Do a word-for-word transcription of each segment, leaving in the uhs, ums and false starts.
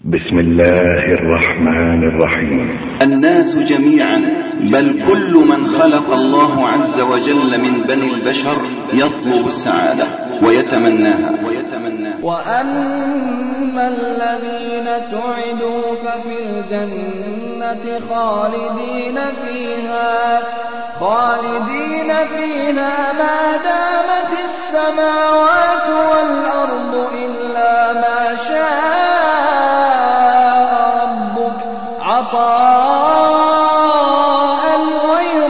بسم الله الرحمن الرحيم. الناس جميعا بل كل من خلق الله عز وجل من بني البشر يطلب السعادة ويتمناها. وأما الذين سعدوا ففي الجنة خالدين فيها خالدين فيها ما دامت السماوات والأرض إلا ما شاء ربك عطاء غير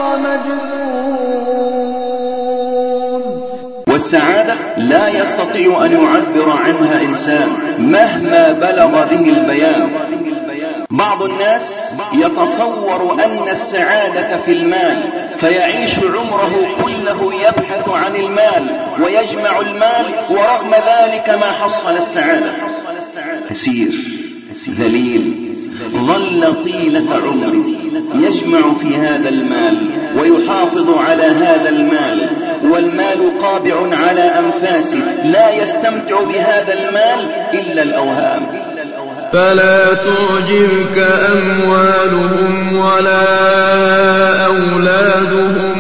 مجذوذ. والسعادة لا يستطيع أن يعبر عنها إنسان مهما بلغ به البيان. بعض الناس يتصور أن السعادة في المال فيعيش عمره كله يبحث عن المال ويجمع المال، ورغم ذلك ما حصل السعادة. أسير ذليل ظل طيلة عمره يجمع في هذا المال ويحافظ على هذا المال، والمال قابع على أنفاسه، لا يستمتع بهذا المال إلا الأوهام. فلا تعجبك أموالهم ولا أولادهم،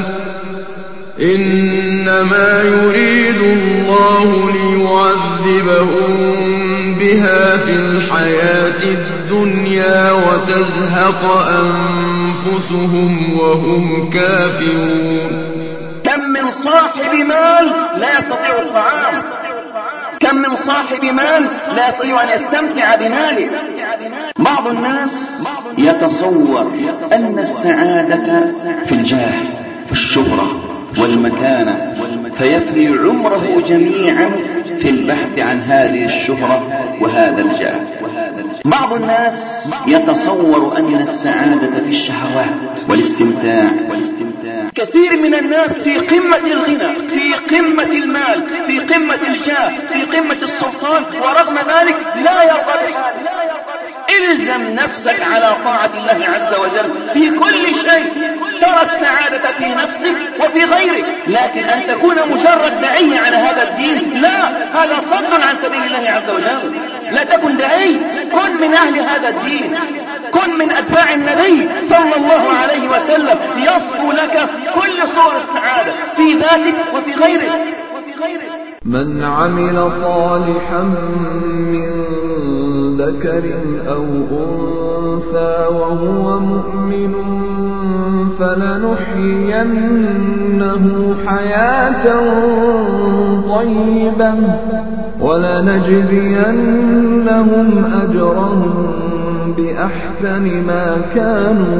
إنما يريد الله ليعذبهم بها في الحياة الدنيا وتزهق أنفسهم وهم كافرون. كم من صاحب مال لا يستطيع الطعام، كم من صاحب مال لا يستطيع أن يستمتع بماله. بعض الناس يتصور أن السعادة في الجاه في الشهرة والمكانة، فيفني عمره جميعا في البحث عن هذه الشهرة وهذا الجاه. بعض الناس يتصور أن السعادة في الشهوات والاستمتاع. كثير من الناس في قمة الغنى، في قمة المال، في قمة الجاه، في قمة السلطان، ورغم ذلك لا يرضى بحاله. الزم نفسك على طاعة الله عز وجل في كل شيء. ترى السعادة في نفسك وفي غيرك، لكن أن تكون مجرد داعية على هذا الدين لا، هذا صد عن سبيل الله عز وجل. لا تكن داعي، كن من أهل هذا الدين، كن من أتباع النبي صلى الله عليه وسلم، يصفو لك كل صور السعادة في ذاتك وفي غيرك. من عمل صالحا من ذكر أو أنثى وهو مؤمن فلنحيينه حياة طيبة ولنجزينهم أجرهم بأحسن ما كانوا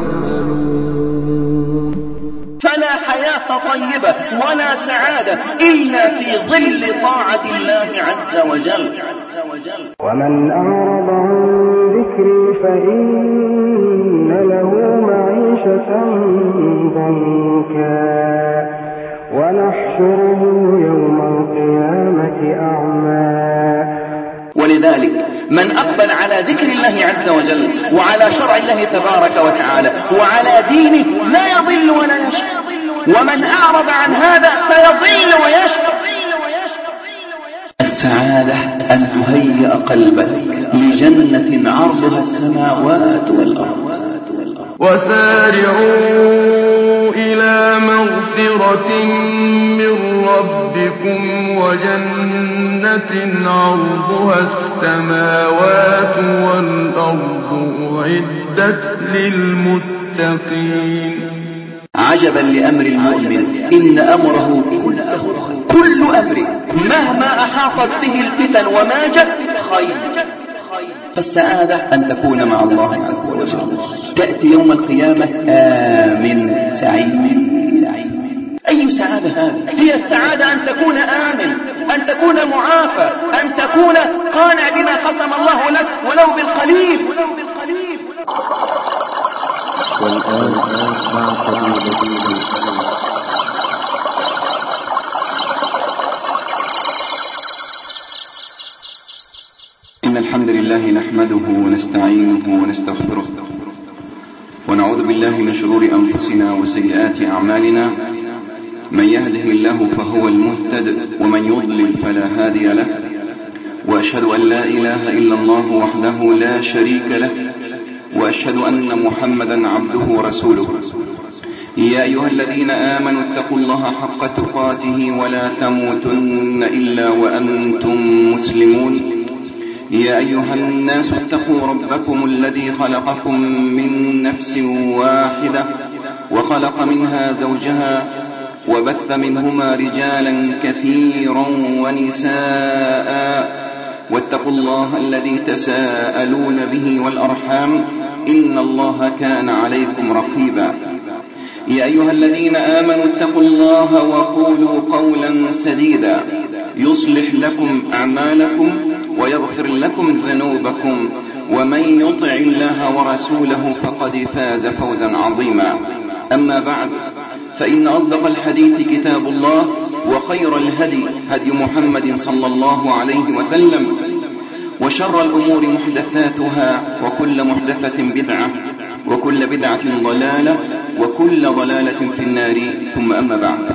يعملون. فلا حياة طيبة ولا سعادة إلا في ظل طاعة الله عز وجل. ومن أعرض عن ذكري فإن له معيشة ضنكا ونحشره يوم القيامة أعمى. ولذلك من أقبل على ذكر الله عز وجل وعلى شرع الله تبارك وتعالى وعلى دينه لا يضل ولا يشقى، ومن أعرض عن هذا سيضل ويشقى. السعادة أن تهيئ قلبك لجنة عرضها السماوات والأرض. وسارعوا إلى مغفرة من ربكم وجنة عرضها السماوات والأرض أعدت للمتقين. عجبا لأمر المؤمن، إن أمره كله خير. كل أمره مهما أحاطت به الفتن وما جت خير. فالسعادة أن تكون مع الله عز وجل، تأتي يوم القيامة آمن سعيد. أي سعادة هذه؟ هي السعادة أن تكون آمن، أن تكون معافى، أن تكون قانع بما قسم الله لك ولو بالقليل. والآن مع فضيلة إن الحمد لله نحمده ونستعينه ونستغفره ونعوذ بالله من شرور أنفسنا وسيئات أعمالنا. من يهده الله فهو المهتد، ومن يضلل فلا هادي له، وأشهد أن لا إله إلا الله وحده لا شريك له، وأشهد أن محمدا عبده ورسوله. يا أيها الذين آمنوا اتقوا الله حق تقاته ولا تموتن إلا وأنتم مسلمون. يا أيها الناس اتقوا ربكم الذي خلقكم من نفس واحدة وخلق منها زوجها وبث منهما رجالا كثيرا ونساء، واتقوا الله الذي تساءلون به والأرحام إن الله كان عليكم رقيبا. يا أيها الذين آمنوا اتقوا الله وقولوا قولا سديدا يصلح لكم أعمالكم ويغفر لكم ذنوبكم، ومن يطع الله ورسوله فقد فاز فوزا عظيما. أما بعد، فإن أصدق الحديث كتاب الله، وخير الهدي هدي محمد صلى الله عليه وسلم، وشر الأمور محدثاتها، وكل محدثة بدعة، وكل بدعة ضلالة، وكل ضلالة في النار. ثم أما بعد،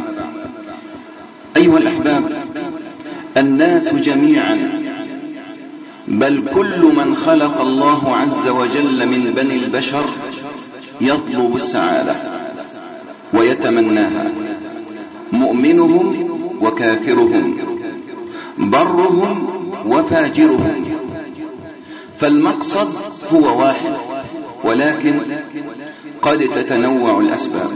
أيها الأحباب، الناس جميعا بل كل من خلق الله عز وجل من بني البشر يطلب السعادة ويتمناها، مؤمنهم وكافرهم، برهم وفاجرهم، فالمقصد هو واحد، ولكن قد تتنوع الأسباب.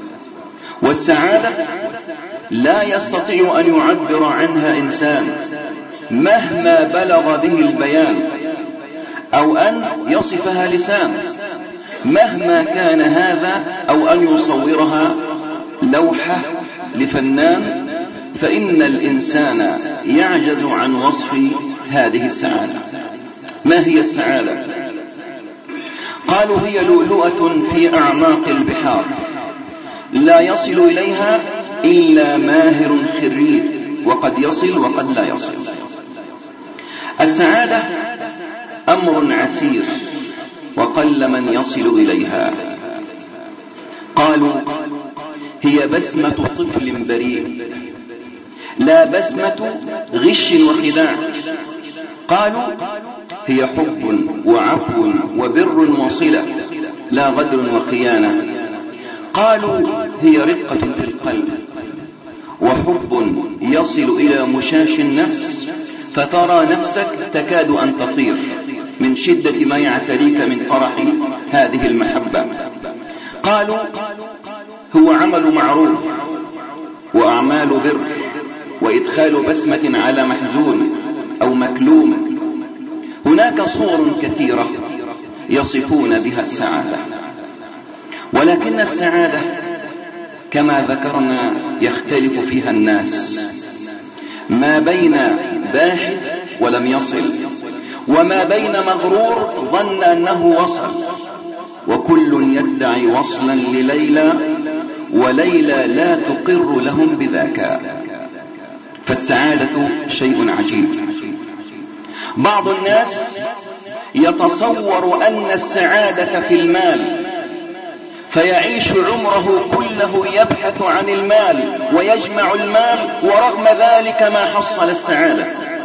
والسعادة لا يستطيع أن يعبر عنها إنسان مهما بلغ به البيان، أو أن يصفها لسان مهما كان هذا، أو أن يصورها لوحة لفنان، فإن الإنسان يعجز عن وصف هذه السعادة. ما هي السعادة؟ قالوا هي لؤلؤة في أعماق البحار لا يصل إليها إلا ماهر خريج، وقد يصل وقد لا يصل. السعادة أمر عسير وقل من يصل إليها. قالوا هي بسمة طفل بريء، لا بسمة غش وخداع. قالوا هي حب وعفو وبر وصلة، لا غدر وخيانة. قالوا هي رقة في القلب وحب يصل إلى مشاش النفس، فترى نفسك تكاد أن تطير من شدة ما يعتريك من فرح هذه المحبة. قالوا هو عمل معروف وأعمال بر، وإدخال بسمة على محزون أو مكلوم. هناك صور كثيرة يصفون بها السعادة، ولكن السعادة كما ذكرنا يختلف فيها الناس، ما بين باحث ولم يصل، وما بين مغرور ظن أنه وصل، وكل يدعي وصلا لليلى، وليلى لا تقر لهم بذاك. فالسعادة شيء عجيب. بعض الناس يتصور أن السعادة في المال، فيعيش عمره كله يبحث عن المال ويجمع المال، ورغم ذلك ما حصل السعادة.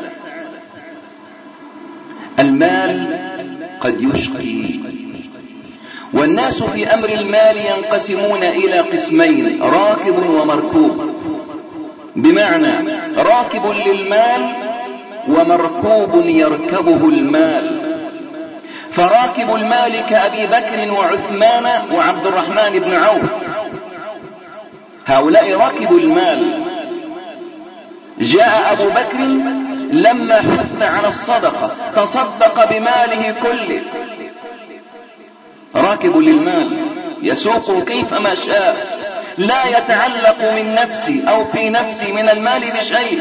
المال قد يشقي، والناس في أمر المال ينقسمون إلى قسمين: راكب ومركوب. بمعنى راكب للمال ومركوب يركبه المال. فراكب المال كأبي بكر وعثمان وعبد الرحمن بن عوف، هؤلاء راكب المال. جاء أبو بكر لما حث على الصدقة تصدق بماله كله. راكب للمال يسوق كيفما شاء، لا يتعلق من نفسي أو في نفسي من المال بشيء.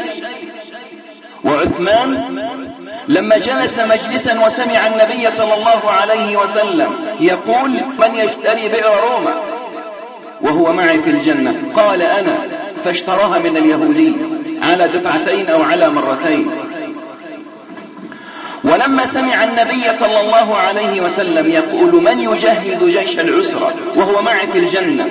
وعثمان لما جلس مجلسا وسمع النبي صلى الله عليه وسلم يقول: من يشتري بئر روما وهو معي في الجنة؟ قال: أنا. فاشتراها من اليهودي على دفعتين أو على مرتين. ولما سمع النبي صلى الله عليه وسلم يقول: من يجهز جيش العسرة وهو معي في الجنة؟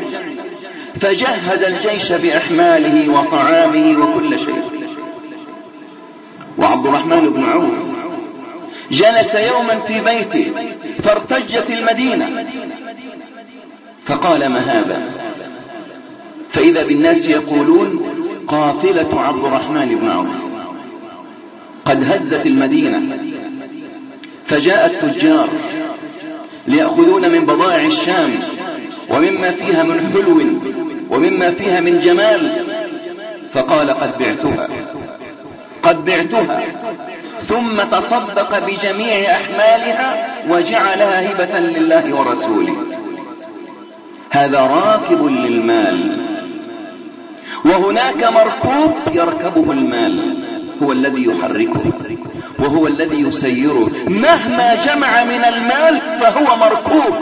فجهز الجيش بأحماله وطعامه وكل شيء. وعبد عبد الرحمن بن عوف جلس يوما في بيته فارتجت المدينة، فقال: ما هذا؟ فإذا بالناس يقولون: قافلة عبد الرحمن بن عوف قد هزت المدينة. فجاء التجار ليأخذون من بضائع الشام ومما فيها من حلو ومما فيها من جمال، فقال: قد بعتها قد بعتها ثم تصدق بجميع أحمالها وجعلها هبة لله ورسوله. هذا راكب للمال، وهناك مركوب يركبه المال، هو الذي يحركه وهو الذي يسيره. مهما جمع من المال فهو مركوب،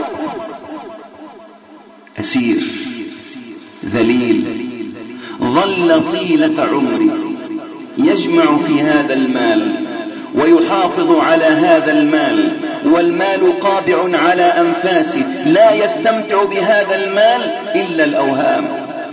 أسير ذليل ظل طيلة عمره يجمع في هذا المال ويحافظ على هذا المال، والمال قابع على أنفاسه، لا يستمتع بهذا المال إلا الأوهام،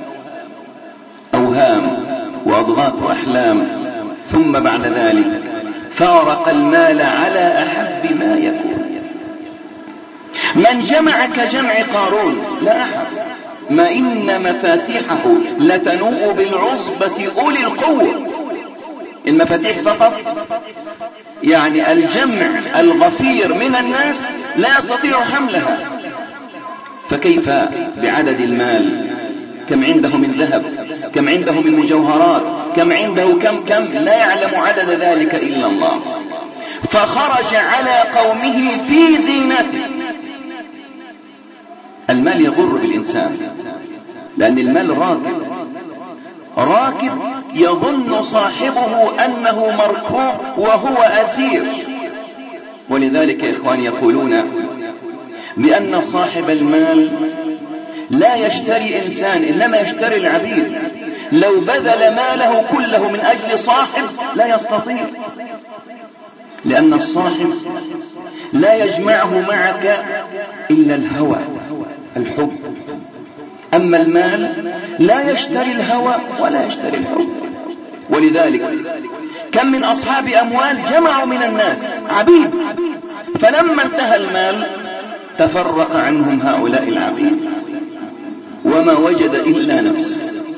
أوهام وأضغاث أحلام. ثم بعد ذلك فارق المال على أحب ما يكون. من جمع كجمع قارون لا أحد، ما إن مفاتيحه لتنوء بالعصبة أولي القوة. المفاتيح فقط يعني الجمع الغفير من الناس لا يستطيع حملها، فكيف بعدد المال؟ كم عنده من ذهب، كم عنده من مجوهرات، كم عنده كم كم لا يعلم عدد ذلك إلا الله. فخرج على قومه في زينته. المال يضر بالإنسان، لأن المال راكب راكب يظن صاحبه أنه مركوب وهو أسير. ولذلك يا إخوان يقولون بأن صاحب المال لا يشتري إنسان إنما يشتري العبيد. لو بذل ماله كله من أجل صاحب لا يستطيع، لأن الصاحب لا يجمعه معك إلا الهوى الحب. أما المال لا يشتري الهوى ولا يشتري الحب. ولذلك كم من أصحاب أموال جمعوا من الناس عبيد، فلما انتهى المال تفرق عنهم هؤلاء العبيد وما وجد إلا نفسه.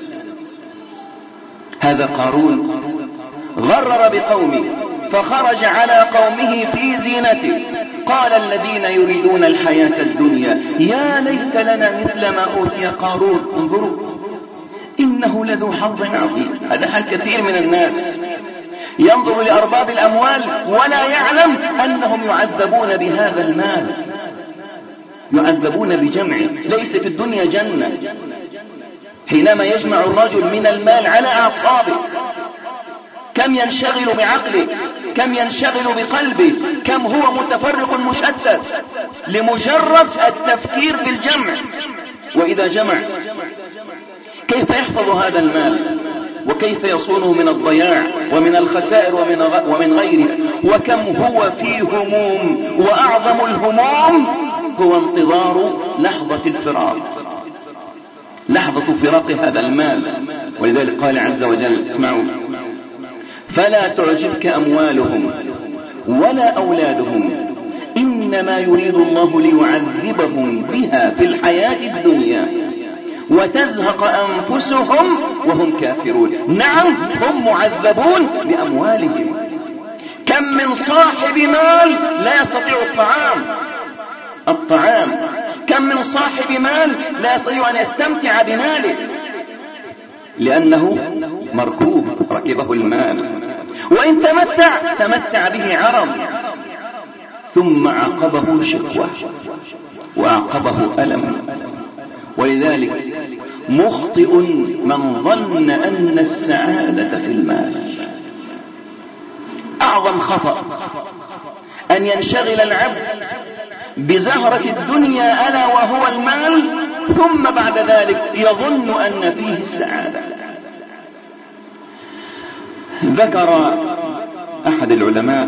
هذا قارون غرر بقومه فخرج على قومه في زينته. قال الذين يريدون الحياة الدنيا يا ليت لنا مثل ما أوتي قارون. انظروا إنه لذو حظ عظيم. هذا حال كثير من الناس، ينظر لأرباب الأموال ولا يعلم أنهم يعذبون بهذا المال، يعذبون بجمعه. ليس في الدنيا جنة. حينما يجمع الرجل من المال على أعصابه كم ينشغل بعقله، كم ينشغل بقلبه، كم هو متفرق مشتت لمجرد التفكير بالجمع. وإذا جمع كيف يحفظ هذا المال وكيف يصونه من الضياع ومن الخسائر ومن ومن غيره. وكم هو في هموم، وأعظم الهموم هو انتظار لحظة الفراق، لحظة فراق هذا المال. ولذلك قال عز وجل اسمعوا: فلا تعجبك أموالهم ولا أولادهم إنما يريد الله ليعذبهم بها في الحياة الدنيا وتزهق أنفسهم وهم كافرون. نعم هم معذبون بأموالهم. كم من صاحب مال لا يستطيع الطعام الطعام كم من صاحب مال لا يستطيع أن يستمتع بماله لأنه مركوب ركبه المال. وإن تمتع تمتع به عرض، ثم عقبه شكوى وعقبه ألم. ولذلك مخطئ من ظن أن السعادة في المال. أعظم خطأ أن ينشغل العبد بزهرة الدنيا ألا وهو المال، ثم بعد ذلك يظن أن فيه السعادة. ذكر أحد العلماء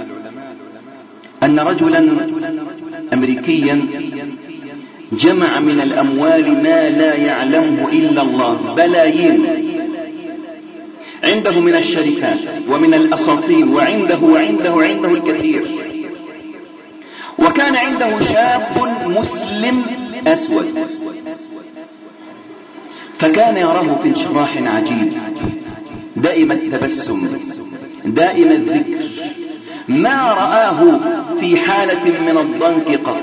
أن رجلا أمريكيا جمع من الأموال ما لا يعلمه إلا الله، بلايين. عنده من الشركات ومن الأساطين، وعنده وعنده وعنده الكثير. وكان عنده شاب مسلم أسود، فكان يراه في انشراح عجيب، دائم التبسم، دائم الذكر، ما رآه في حالة من الضنك قط.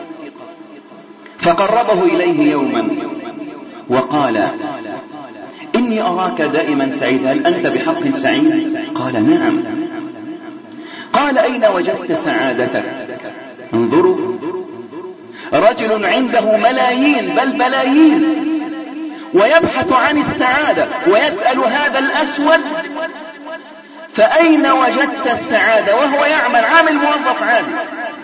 فقربه إليه يوما وقال: إني أراك دائما سعيد، هل أنت بحق سعيد؟ قال: نعم. قال: أين وجدت سعادتك؟ انظروا، رجل عنده ملايين بل بلايين ويبحث عن السعادة ويسأل هذا الأسود: فأين وجدت السعادة؟ وهو يعمل عامل موظف عادي.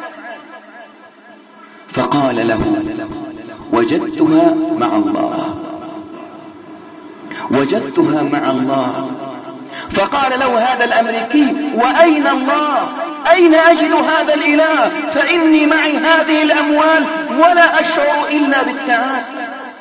فقال له: وجدتها مع الله، وجدتها مع الله. فقال له هذا الأمريكي: وأين الله؟ أين أجد هذا الإله؟ فإني معي هذه الأموال ولا أشعر إلا بالتعاسة،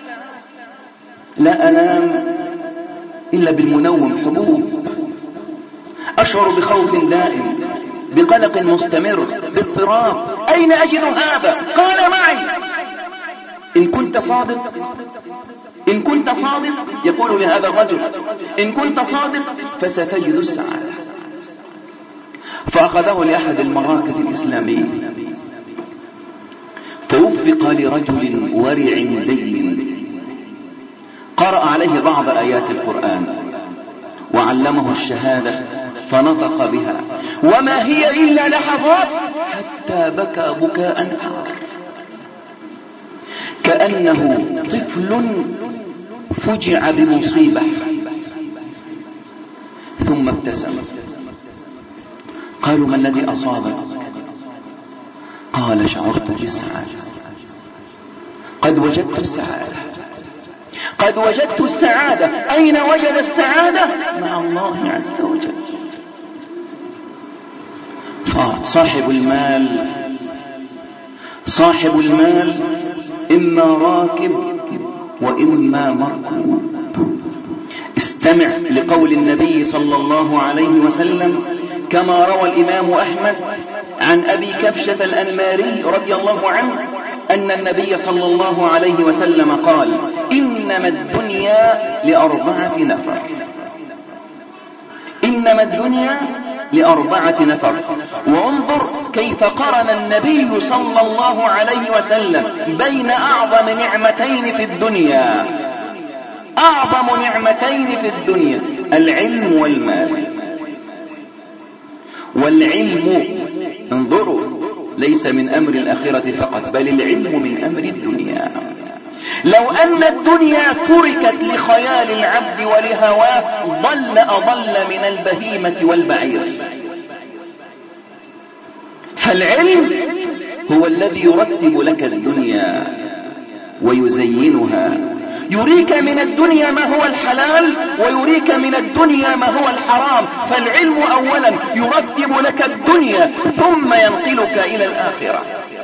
لا أنام إلا بالمنوم حبوب، أشعر بخوف دائم، بقلق مستمر، باضطراب. أين أجد هذا؟ قال: معي. إن كنت صادق، إن كنت صادق، يقول لهذا الرجل: إن كنت صادق فستجد السعادة. فأخذه لأحد المراكز الإسلامية، فوفق لرجل ورع دين، قرأ عليه بعض آيات القرآن وعلمه الشهادة فنطق بها، وما هي إلا لحظات حتى بكى بكاء حار، كأنه طفل فجع بمصيبة. ثم ابتسم. قالوا: ما الذي أصابك؟ قال: شعرت بالسعادة، قد وجدت السعادة، قد وجدت السعادة. أين وجد السعادة؟ مع الله عز وجل. صاحب المال، صاحب المال إما راكب وإما مركوب. استمع لقول النبي صلى الله عليه وسلم كما روى الإمام أحمد عن أبي كبشة الأنماري رضي الله عنه أن النبي صلى الله عليه وسلم قال: إنما الدنيا لأربعة نفر، إنما الدنيا لأربعة نفر. وانظر كيف قرن النبي صلى الله عليه وسلم بين أعظم نعمتين في الدنيا، أعظم نعمتين في الدنيا: العلم والمال. والعلم، انظروا، ليس من أمر الآخرة فقط، بل العلم من أمر الدنيا. لو أن الدنيا تركت لخيال العبد ولهواه ضل أضل من البهيمة والبعير. فالعلم هو الذي يرتب لك الدنيا ويزينها، يريك من الدنيا ما هو الحلال ويريك من الدنيا ما هو الحرام. فالعلم أولا يرتب لك الدنيا ثم ينقلك إلى الآخرة.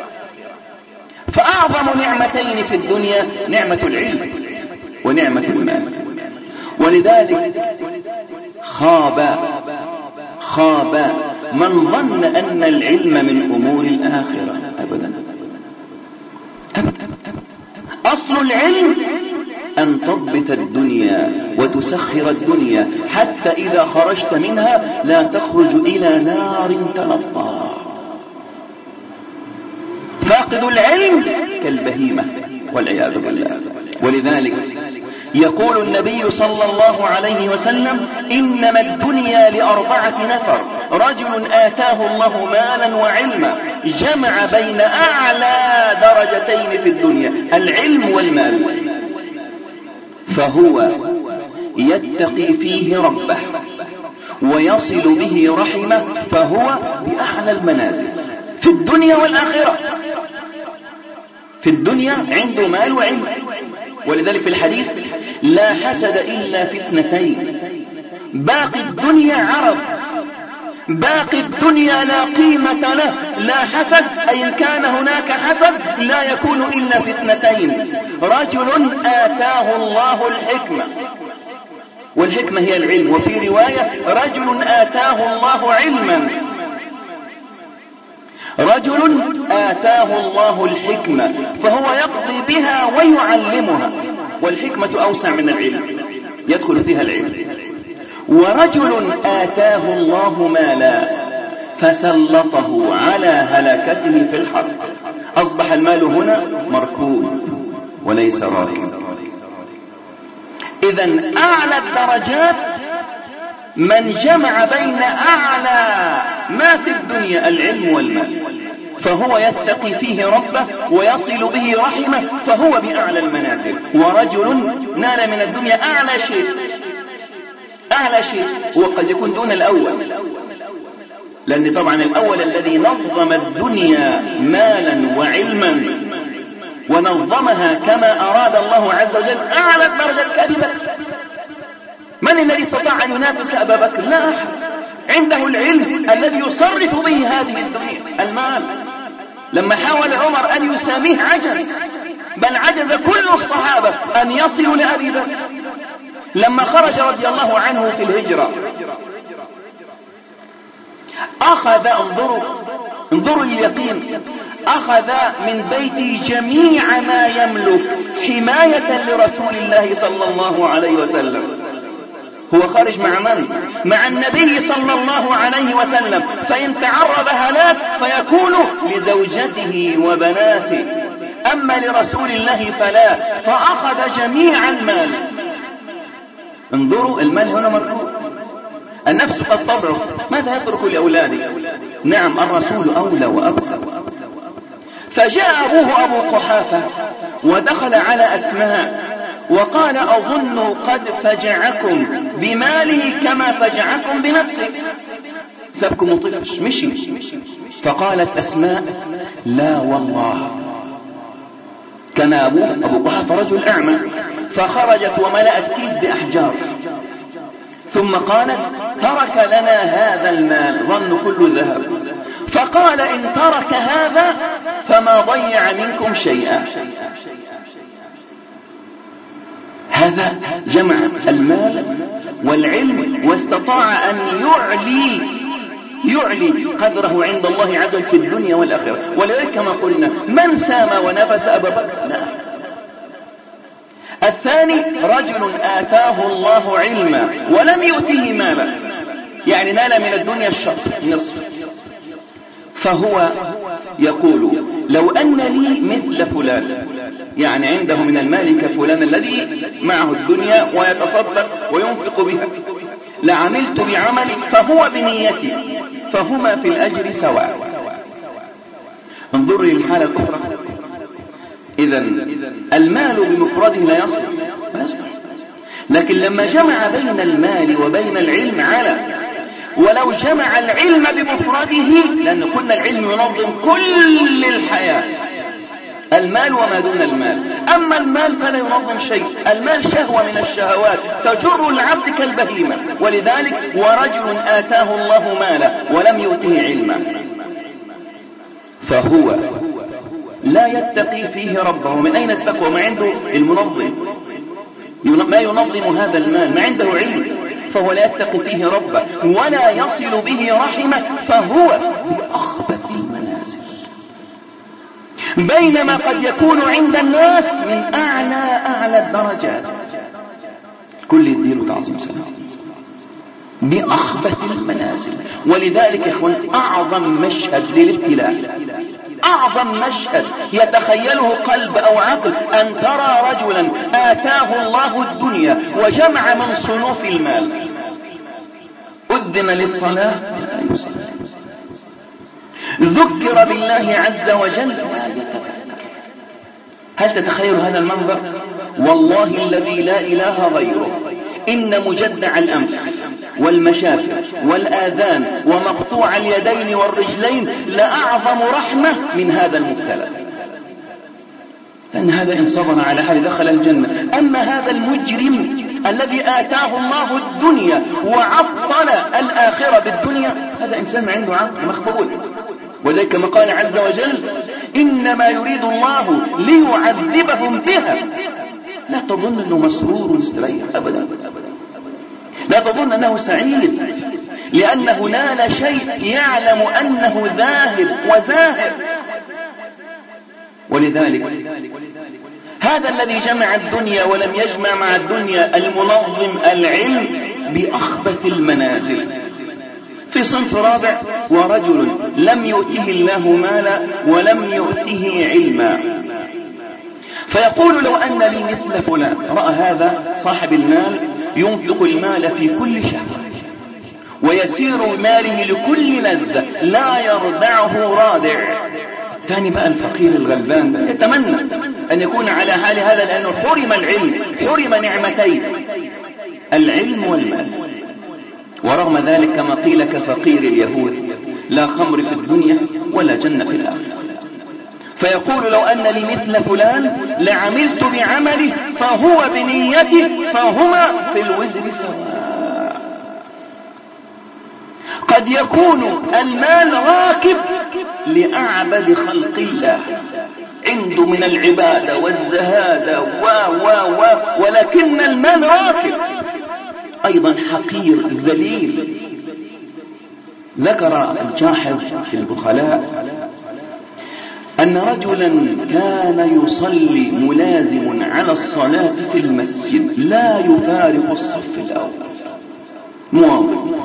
فأعظم نعمتين في الدنيا نعمة العلم ونعمة المال. ولذلك خاب خاب من ظن أن العلم من أمور الآخرة. أبدا أبدا. أصل العلم أن تضبط الدنيا وتسخر الدنيا حتى إذا خرجت منها لا تخرج إلى نار تلظى. فاقد العلم كالبهيمة والعياذ بالله. ولذلك يقول النبي صلى الله عليه وسلم: إنما الدنيا لأربعة نفر: رجل آتاه الله مالا وعلما، جمع بين أعلى درجتين في الدنيا العلم والمال، فهو يتقي فيه ربه ويصل به رحمه، فهو بأعلى المنازل في الدنيا والآخرة. في الدنيا عنده مال وعلم. ولذلك في الحديث: لا حسد إلا في اثنتين: باقي الدنيا عرض، باقي الدنيا لا قيمة له. لا حسد، أي إن كان هناك حسد لا يكون إلا في اثنتين: رجل آتاه الله الحكمة والحكمة هي العلم. وفي رواية رجل آتاه الله علما، رجل آتاه الله الحكمة فهو يقضي بها ويعلمها، والحكمة أوسع من العلم، يدخل فيها العلم. ورجل آتاه الله مالا فسلطه على هلكته في الحرب، أصبح المال هنا مركون وليس راكب. إذن أعلى الدرجات من جمع بين أعلى ما في الدنيا العلم والمال، فهو يتقي فيه ربه ويصل به رحمه، فهو بأعلى المنازل. ورجل نال من الدنيا أعلى شيء، أعلى شيء وقد يكون دون الأول، لأن طبعا الأول الذي نظم الدنيا مالا وعلما ونظمها كما أراد الله عز وجل أعلى درجة كأبي بكر. من الذي استطاع أن ينافس أبا بكر؟ لا أحد. عنده العلم الذي يصرف به هذه الدنيا، المال. لما حاول عمر أن يساميه عجز، بل عجز كل الصحابة أن يصلوا لأبي بكر. لما خرج رضي الله عنه في الهجرة أخذ، انظروا انظروا اليقين، أخذ من بيته جميع ما يملك حماية لرسول الله صلى الله عليه وسلم. هو خارج مع من؟ مع النبي صلى الله عليه وسلم، فإن تعرض هلاك فيكون لزوجته وبناته، أما لرسول الله فلا، فأخذ جميع المال. انظروا المال هنا مركوب، النفس قد تضعف، ماذا يترك لأولاده؟ نعم الرسول أولى وأبقى. فجاء أبوه أبو قحافة ودخل على أسماء وقال أظن قد فجعكم بماله كما فجعكم بنفسه، سبكم وطفش مشي. فقالت أسماء لا والله، كان أبوه أبو قحافة رجل أعمى، فخرجت وملأت كيس بأحجار، ثم قالت ترك لنا هذا المال، ظن كل ذهب، فقال إن ترك هذا فما ضيع منكم شيئا. هذا جمع المال والعلم واستطاع أن يعلي يعلي قدره عند الله عز وجل في الدنيا والآخرة. ولذلك كما قلنا من سام ونفس أبا بكر؟ لا. الثاني رجل آتاه الله علما ولم يؤته مالا، يعني نال من الدنيا الشطر نصف، فهو يقول لو أن لي مثل فلان، يعني عنده من المال كفلان الذي معه الدنيا ويتصدق وينفق بها، لعملت بعمل فهو بنيتي فهما في الأجر سواء. انظر للحالة الأخرى. إذن المال بمفرده لا يصلح، لكن لما جمع بين المال وبين العلم على، ولو جمع العلم بمفرده، لأن كنا العلم ينظم كل الحياة، المال وما دون المال. أما المال فلا ينظم شيء، المال شهوة من الشهوات تجر العبد كالبهيمة. ولذلك ورجل آتاه الله مالا ولم يؤته علما، فهو لا يتقي فيه ربه. من أين التقوى؟ ما عنده المنظم، ما ينظم هذا المال، ما عنده علم، فهو لا يتقي فيه ربه ولا يصل به رحمه، فهو بأخبث المنازل. بينما قد يكون عند الناس من أعلى أعلى الدرجات، كل الدين تعظيم سلام، بأخبث المنازل. ولذلك يا إخوان أعظم مشهد للابتلاء، أعظم مشهد يتخيله قلب أو عقل، أن ترى رجلا آتاه الله الدنيا وجمع من صنوف المال، أذن للصلاة ذكر بالله عز وجل. هل تتخيل هذا المنظر؟ والله الذي لا إله غيره إن مجدع الأنف والمشافر والآذان ومقطوع اليدين والرجلين لأعظم رحمة من هذا المبتلى، لأن هذا إن صبر على حال دخل الجنة. أما هذا المجرم الذي آتاه الله الدنيا وعطل الآخرة بالدنيا، هذا إنسان عنده عقل مخبول. وذلك كما قال عز وجل إنما يريد الله ليعذبهم بها. لا تظن أنه مسرور مستريح أبدا، لا تظن أنه سعيد لأنه نال شيء يعلم أنه ذاهب وزاهر. ولذلك هذا الذي جمع الدنيا ولم يجمع مع الدنيا المنظم العلم بأخبث المنازل. في صنف رابع: ورجل لم يؤته الله مالا ولم يؤته علما، فيقول لو أن لي مثل فلان. رأى هذا صاحب المال ينفق المال في كل شهر ويسير ماله لكل لذة لا يردعه رادع. ثاني بقى الفقير الغلبان يتمنى أن يكون على حال هذا لأنه حرم العلم، حرم نعمتين العلم والمال. ورغم ذلك كما قيل كفقير اليهود: لا خمر في الدنيا ولا جنة في الآخرة. فيقول لو أن لي مثل فلان لعملت بعمله فهو بنيته فهما في الوزر سواء. قد يكون المال راكب لأعبد خلق الله، عنده من العبادة والزهادة و و و ولكن المال راكب أيضا حقير ذليل. ذكر الجاحظ في البخلاء أن رجلا كان يصلي ملازم على الصلاة في المسجد لا يفارق الصف الأول مواظب،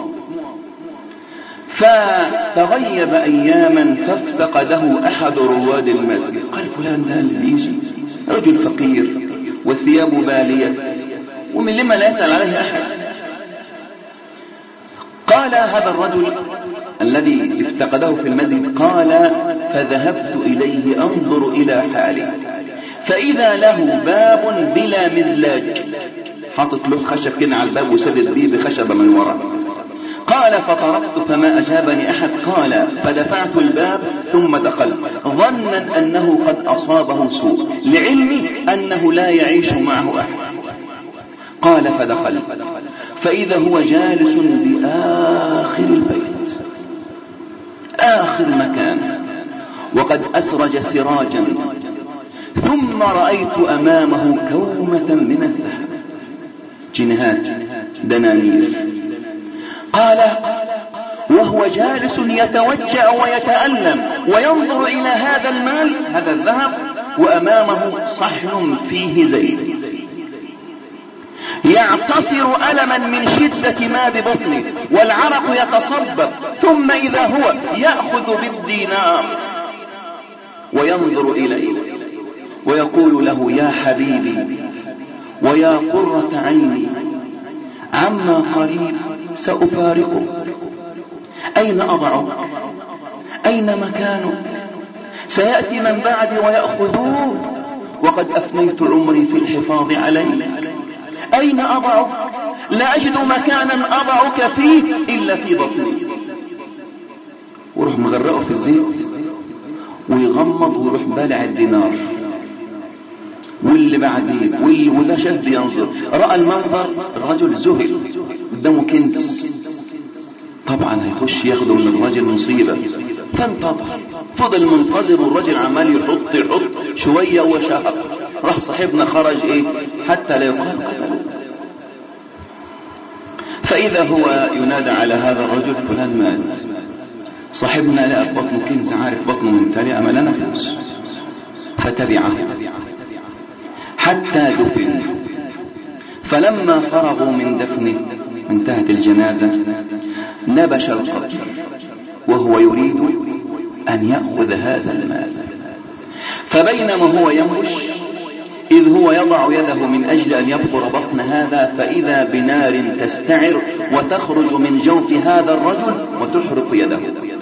فتغيب أياما فافتقده أحد رواد المسجد. قال: فلان ده اللي يجي رجل فقير والثياب بالية ومن لما لا يسأل عليه أحد. قال هذا الرجل الذي افتقده في المسجد: قال فذهبت إليه أنظر إلى حالي فإذا له باب بلا مزلاج، حاطط له خشب كده على الباب وسدد به بخشبة من وراء. قال فطرقت فما أجابني أحد. قال فدفعت الباب ثم دخلت ظنا أنه قد أصابه سوء لعلمي أنه لا يعيش معه أحد. قال فدخلت فإذا هو جالس بآخر البيت، آخر مكان، وقد أسرج سراجا، ثم رأيت أمامه كومة من الذهب، جنيهات دنانير. قال وهو جالس يتوجع ويتألم وينظر إلى هذا المال، هذا الذهب، وأمامه صحن فيه زيت، يعتصر ألما من شدة ما ببطنه والعرق يتصبب، ثم إذا هو يأخذ بالدينار وينظر إليه ويقول له: يا حبيبي ويا قرة عيني، عما قريب سأفارقك، أين أضعك؟ أين مكانك؟ سيأتي من بعدي ويأخذوه وقد أفنيت عمري في الحفاظ عليه، أين أضعك؟ لا أجد مكانا أضعك فيه إلا في بطني. ويروح مغرقه في الزيت ويغمض ويروح بالع الدينار، واللي بعديه واللي ولا شاف ينظر. رأى المنظر، الرجل زهل قدامه كنز، طبعا هيخش ياخده من الرجل مصيبة، فانتظر، فضل منتظر والرجل عمال يحط يحط شوية وشهق. راح صاحبنا خرج ايه حتى لا يقال قتله. فإذا هو ينادى على هذا الرجل: فلان مات. صاحبنا لقى بطنه كنز، عارف بطنه من تالي أملنا فلوس، فتبعه حتى دفن. فلما فرغوا من دفنه انتهت الجنازة، نبش القبر وهو يريد أن يأخذ هذا المال. فبينما هو ينبش إذ هو يضع يده من أجل أن يبقر بطن هذا، فإذا بنار تستعر وتخرج من جوف هذا الرجل وتحرق يده،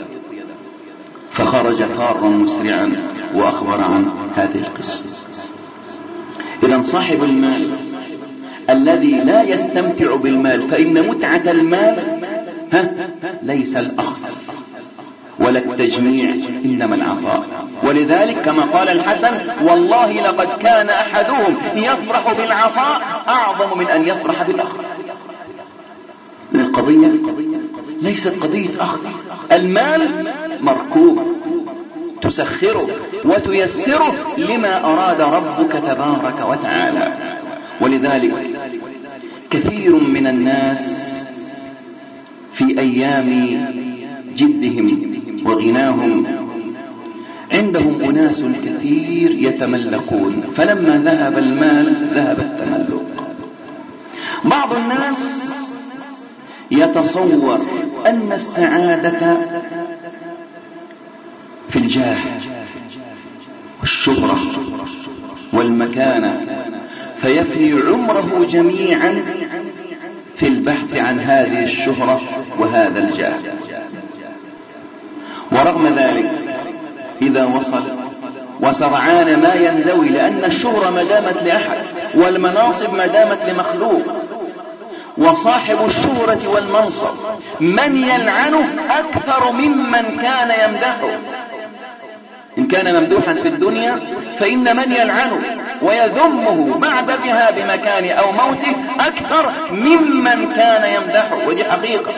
فخرج فارا مسرعا وأخبر عن هذه القصة. إذن صاحب المال الذي لا يستمتع بالمال، فإن متعة المال ها ليس الأخذ ولا التجميع، إنما العطاء. ولذلك كما قال الحسن: والله لقد كان أحدهم يفرح بالعطاء أعظم من أن يفرح بالأخذ. القضية ليست قضية أخذ، المال مركوب تسخره وتيسره لما أراد ربك تبارك وتعالى. ولذلك كثير من الناس في أيام جدهم وغناهم عندهم أناس كثير يتملكون، فلما ذهب المال ذهب التملك. بعض الناس يتصور أن السعادة في الجاه والشهرة والمكانة، فيفني عمره جميعا في البحث عن هذه الشهرة وهذا الجاه. ورغم ذلك إذا وصل وسرعان ما ينزوي، لأن الشهرة ما دامت لأحد والمناصب ما دامت لمخلوق، وصاحب الشهرة والمنصب من يلعنه أكثر ممن كان يمدحه. إن كان ممدوحا في الدنيا فإن من يلعنه ويذمه بعد ذهاب مكانه أو موته أكثر ممن كان يمدحه، ودي حقيقة.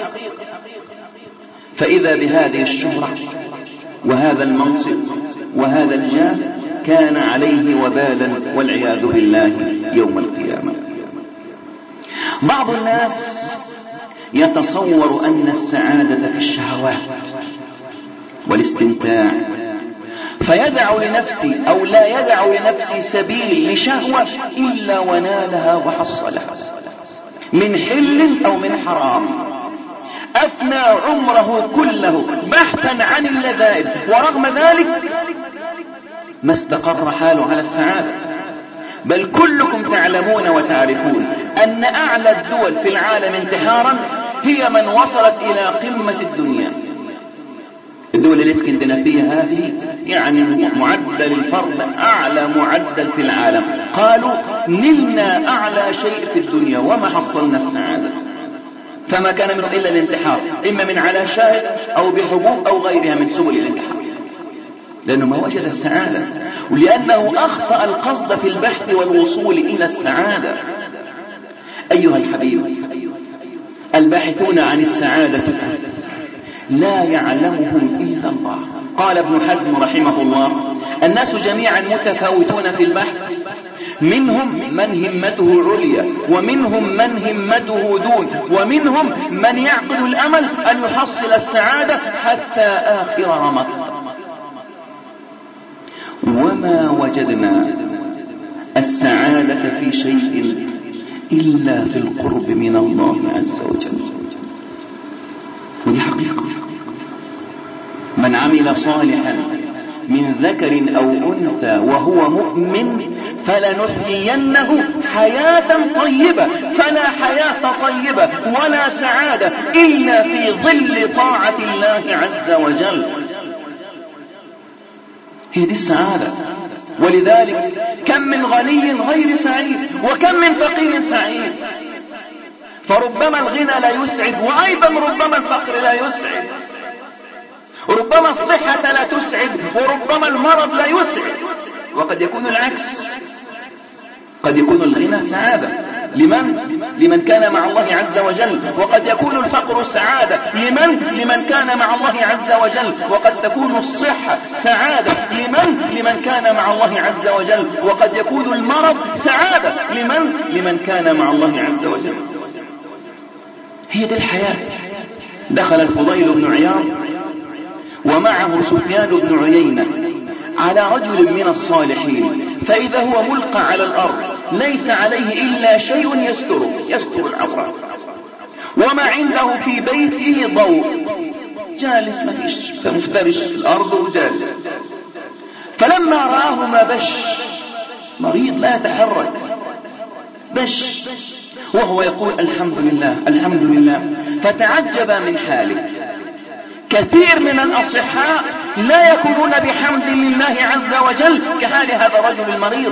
فإذا بهذه الشهرة وهذا المنصب وهذا الجاه كان عليه وبالا والعياذ بالله يوم القيامة. بعض الناس يتصور أن السعادة في الشهوات والاستمتاع، فيدع لنفسي أو لا يدع لنفسي سبيل لشهوة إلا ونالها وحصلها من حل أو من حرام. أفنى عمره كله بحثا عن اللذائذ، ورغم ذلك ما استقر حاله على السعادة. بل كلكم تعلمون وتعرفون أن أعلى الدول في العالم انتحارا هي من وصلت إلى قمة الدنيا. الدول الاسكندنافية هذه يعني معدل الفرد أعلى معدل في العالم، قالوا نلنا أعلى شيء في الدنيا وما حصلنا السعادة، فما كان منه إلا الانتحار، إما من على شاهد أو بحبوب أو غيرها من سبل الانتحار، لأنه ما وجد السعادة، ولأنه أخطأ القصد في البحث والوصول إلى السعادة. أيها الحبيب، الباحثون عن السعادة لا يعلمهم إلا الله. قال ابن حزم رحمه الله: الناس جميعا متفاوتون في البحث، منهم من همته عليا ومنهم من همته دون، ومنهم من يعقد الأمل أن يحصل السعادة حتى آخر رمق. وما وجدنا السعادة في شيء إلا في القرب من الله عز وجل، ودي حقيقة. من عمل صالحا من ذكر أو أنثى وهو مؤمن فلنحيينه حياة طيبة، فلا حياة طيبة ولا سعادة إلا في ظل طاعة الله عز وجل. هي دي السعادة. ولذلك كم من غني غير سعيد، وكم من فقير سعيد. فربما الغنى لا يسعد، وأيضا ربما الفقر لا يسعد، ربما الصحة لا تسعد، وربما المرض لا يسعد، وقد يكون العكس. قد يكون الغنى سعادة لمن؟ لمن كان مع الله عز وجل، وقد يكون الفقر سعادة لمن؟ لمن كان مع الله عز وجل، وقد تكون الصحة سعادة لمن؟ لمن كان مع الله عز وجل، وقد يكون المرض سعادة لمن؟ لمن كان مع الله عز وجل. هي دي الحياة. دخل الفضيل بن عياض ومعه سفيان بن عيينة على رجل من الصالحين، فإذا هو ملقى على الأرض ليس عليه إلا شيء يستر يستر العورات، وما عنده في بيته ضوء، جالس ما فيش، فمفترش الأرض وجالس. فلما رآه ما بش، مريض لا يتحرك، بش وهو يقول الحمد لله الحمد لله، فتعجب من حاله. كثير من الأصحاء لا يكونون بحمد لله عز وجل كحال هذا الرجل المريض.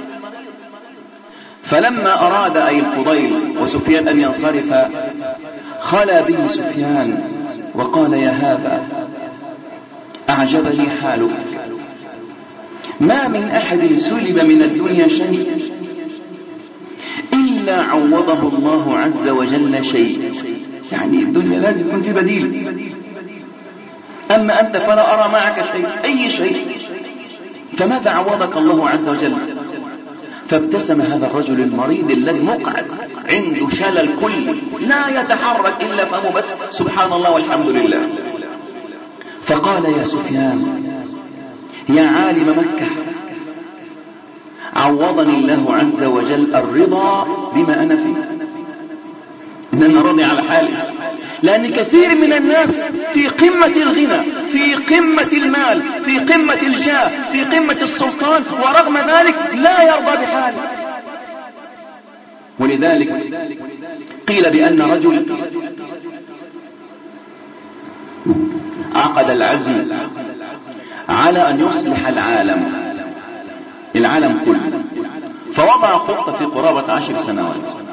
فلما أراد أي الفضيل وسفيان أن ينصرف، خلى به سفيان وقال: يا هذا أعجبني حالك، ما من أحد سلب من الدنيا شيء إلا عوضه الله عز وجل شيء، يعني الدنيا لازم يكون في بديل، أما أنت فلا أرى معك شيء، أي شيء، فماذا عوضك الله عز وجل؟ فابتسم هذا الرجل المريض الذي مقعد عنده شلل كلي، لا يتحرك إلا فهمه بس سبحان الله والحمد لله. فقال يا سفيان يا عالم مكة، عوضني الله عز وجل الرضا بما أنا فيه، إن أنا راضي على حالي، لأن كثير من الناس في قمة الغنى، في قمة المال، في قمة الجاه، في قمة السلطان، ورغم ذلك لا يرضى بحاله. ولذلك قيل بأن رجل عقد العزم على أن يصلح العالم العالم كله، فوضع خطة في قرابة عشر سنوات.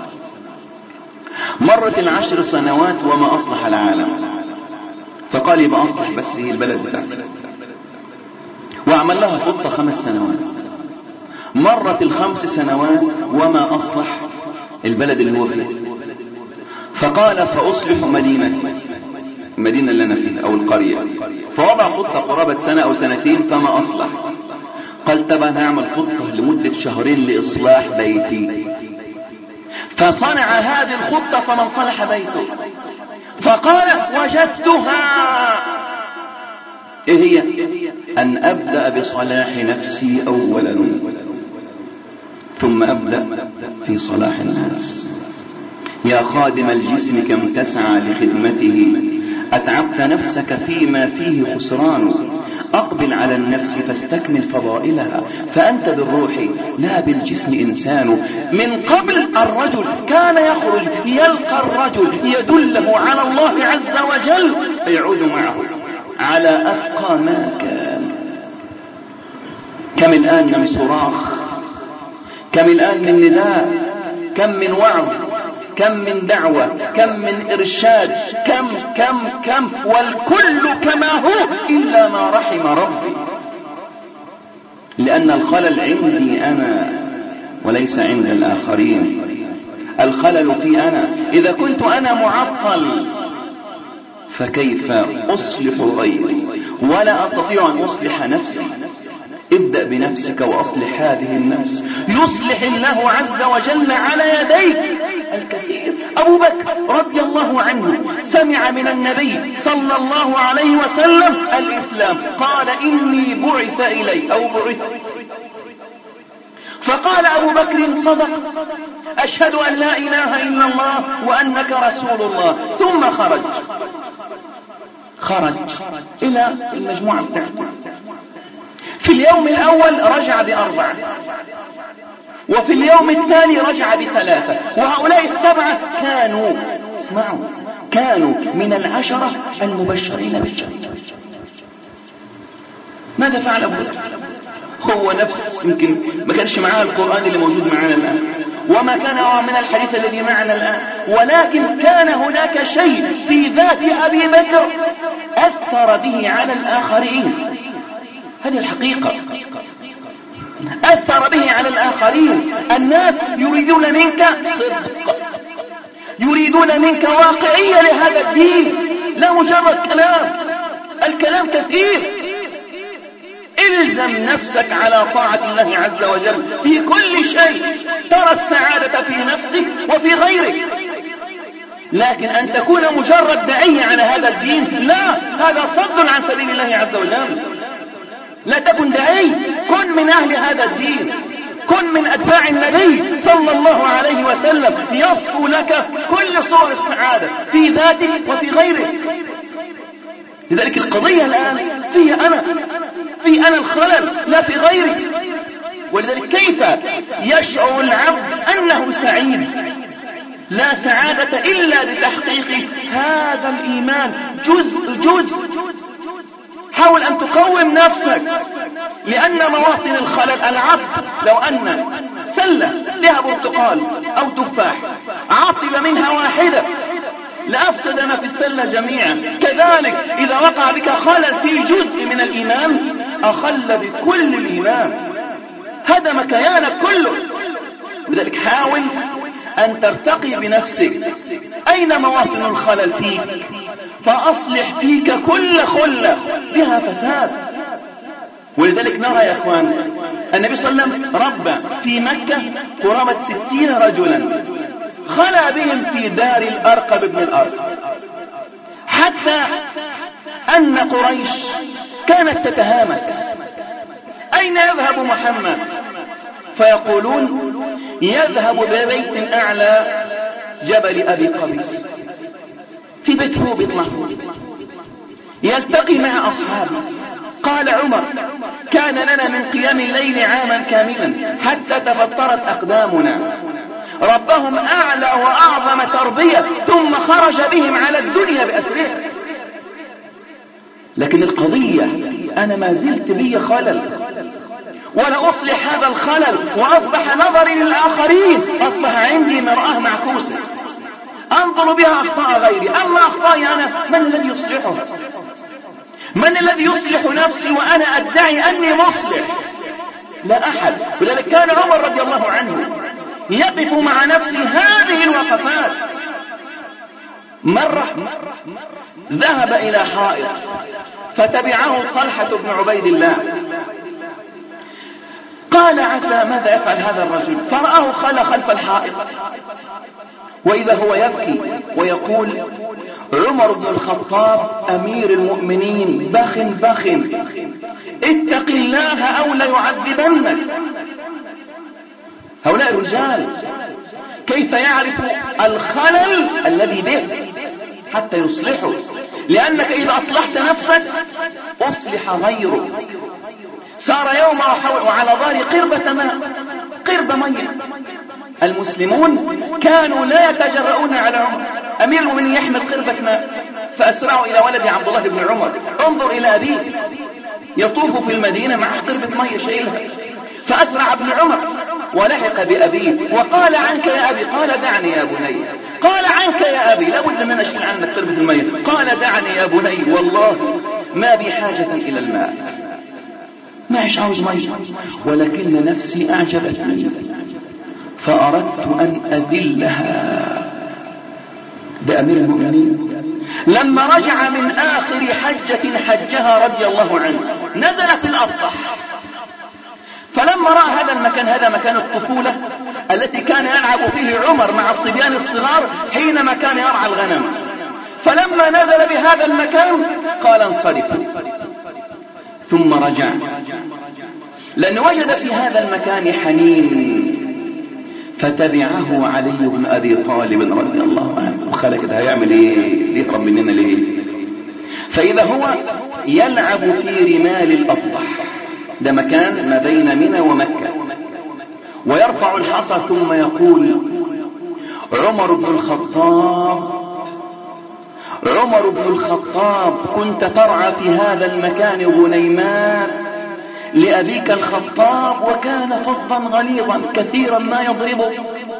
مرت العشر سنوات وما أصلح العالم، فقال يبقى أصلح بس هي البلد بتاعتي، وعمل لها خطة خمس سنوات. مرت الخمس سنوات وما أصلح البلد اللي هو فيه، فقال سأصلح مدينتي، المدينة اللي أنا فيها أو القرية، فوضع خطة قرابة سنة أو سنتين فما أصلح. قال طب أنا هعمل خطة لمدة شهرين لإصلاح بيتي، فصنع هذه الخطة فمن صلح بيته. فقال وجدتها، إيه هي؟ أن أبدأ بصلاح نفسي أولا ثم أبدأ في صلاح الناس. يا خادم الجسم كم تسعى لخدمته، أتعبت نفسك فيما فيه خسران، أقبل على النفس فاستكمل فضائلها، فأنت بالروح لا بالجسم إنسان. من قبل الرجل كان يخرج يلقى الرجل يدله على الله عز وجل فيعود معه على أتقى ما كان. كم الآن من صراخ، كم الآن من نداء، كم من وعظ، كم من دعوة، كم من إرشاد، كم كم كم والكل كما هو إلا ما رحم ربي، لأن الخلل عندي أنا وليس عند الآخرين. الخلل في أنا، إذا كنت أنا معطل فكيف أصلح غيري ولا أستطيع أن أصلح نفسي؟ ابدأ بنفسك وأصلح هذه النفس، يصلح الله عز وجل على يديك الكثير. أبو بكر رضي الله عنه سمع من النبي صلى الله عليه وسلم الإسلام، قال إني بعث إلي أو بعث، فقال أبو بكر صدق، أشهد أن لا إله إلا الله وأنك رسول الله. ثم خرج خرج إلى المجموعة بتاعته. في اليوم الأول رجع بأربعة، وفي اليوم الثاني رجع بثلاثة، وهؤلاء السبعة كانوا اسمعوا كانوا من العشرة المبشرين بالجنة. ماذا فعل أبو بكر؟ هو نفس يمكن ما كانش معاه القرآن اللي موجود معنا الآن، وما كان من الحديث الذي معنا الآن، ولكن كان هناك شيء في ذات أبي بكر أثر به على الآخرين. هذه الحقيقة، أثر به على الآخرين. الناس يريدون منك صدق، يريدون منك واقعية لهذا الدين، لا مجرد كلام. الكلام كثير. الزم نفسك على طاعة الله عز وجل في كل شيء، ترى السعادة في نفسك وفي غيرك. لكن أن تكون مجرد داعية على هذا الدين، لا، هذا صد عن سبيل الله عز وجل. لا تكن داعي، كن من أهل هذا الدين، كن من أتباع النبي صلى الله عليه وسلم، يصفو لك كل صور السعادة في ذاتك وفي غيرك. لذلك القضية الآن في أنا، في أنا الخلل لا في غيري. ولذلك كيف يشعر العبد أنه سعيد؟ لا سعادة إلا بتحقيق هذا الإيمان جزء جزء. حاول أن تقوم نفسك، لأن مواطن الخلل العبد لو أن سلة لها برتقال أو تفاح عطب منها واحدة لأفسد ما في السلة جميعا. كذلك إذا وقع بك خلل في جزء من الإيمان أخل بكل الإيمان، هدم كيانك كله. لذلك حاول أن ترتقي بنفسك، أين مواطن الخلل فيك، فأصلح فيك كل خلة بها فساد. ولذلك نرى يا أخوان النبي صلى الله عليه وسلم ربى في مكة قرابة ستين رجلا، خلا بهم في دار الأرقم بن الأرقم، حتى أن قريش كانت تتهامس أين يذهب محمد، فيقولون يذهب ببيت أعلى جبل أبي قبيس، في بيت هو بيطلع يلتقي مع أصحابه. قال عمر كان لنا من قيام الليل عاما كاملا حتى تفطرت أقدامنا، ربهم أعلى وأعظم تربية، ثم خرج بهم على الدنيا بأسرها. لكن القضية أنا ما زلت بي خلل، ولا أصلح هذا الخلل، وأصبح نظري للآخرين أصبح عندي مرآة معكوسة أنظر بها أخطاء غيري. أما أخطائي أنا من الذي يصلحها؟ من الذي يصلح نفسي وأنا أدعي أني مصلح؟ لا أحد. ولذلك كان عمر رضي الله عنه يقف مع نفسه هذه الوقفات. مرة ذهب إلى حائط فتبعه طلحة بن عبيد الله، قال عسى ماذا يفعل هذا الرجل، فرآه خلى خلف الحائط، وإذا هو يبكي ويقول عمر بن الخطاب أمير المؤمنين بخ بخ اتق الله أو ليعذبنك. هؤلاء الرجال كيف يعرف الخلل الذي به حتى يصلحه، لأنك إذا أصلحت نفسك أصلح غيرك. سار يوم وعلى ظهر قربة ماء، قربة مية. المسلمون كانوا لا يتجرؤون على عمر، أمير المؤمنين يحمل قربة ماء، فأسرعوا إلى ولد عبد الله بن عمر، انظر إلى أبيه يطوف في المدينة مع قربة مية شايلها، فأسرع ابن عمر ولحق بأبيه وقال عنك يا أبي، قال دعني يا بني، قال عنك يا أبي لابد من أشيل عنك قربة المية، قال دعني يا بني والله ما بي حاجة إلى الماء، ما عيش عاوز مية، ولكن نفسي أعجبتني فأردت أن أذلها بأمير المؤمنين. لما رجع من آخر حجة حجها رضي الله عنه نزل في الأبطح، فلما رأى هذا المكان، هذا مكان الطفولة التي كان يلعب فيه عمر مع الصبيان الصغار حينما كان يرعى الغنم، فلما نزل بهذا المكان قال انصرفوا، ثم رجع لأنه وجد في هذا المكان حنين، فتبعه علي بن أبي طالب رضي الله عنه. وخلق ده هيعمل ايه؟ يهرب مننا ليه؟ فإذا هو يلعب في رمال الأبطح، ده مكان ما بين منى ومكة، ويرفع الحصى ثم يقول عمر بن الخطاب عمر بن الخطاب كنت ترعى في هذا المكان غنيمات لأبيك الخطاب وكان فظا غليظا كثيرا ما يضربه،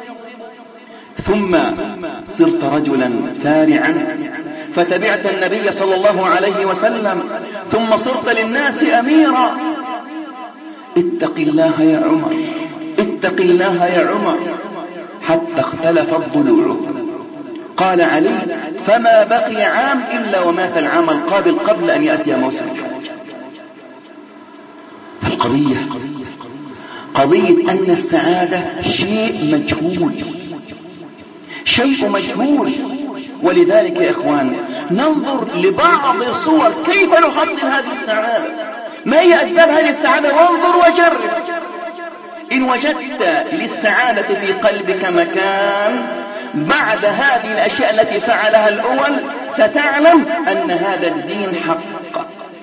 ثم صرت رجلا فارعا فتبعت النبي صلى الله عليه وسلم، ثم صرت للناس أميرا. اتق الله يا عمر، اتق الله يا عمر، حتى اختلفت ضلوعه. قال علي فما بقي عام إلا ومات العام القابل قبل أن يأتي موسم الحج. القضية قضية أن السعادة شيء مجهول، شيء مجهول. ولذلك يا إخوان ننظر لبعض صور كيف نحصل هذه السعادة، ما هي أسباب هذه السعادة، وانظر وجرب. إن وجدت للسعادة في قلبك مكان بعد هذه الأشياء التي فعلها الأول ستعلم أن هذا الدين حق.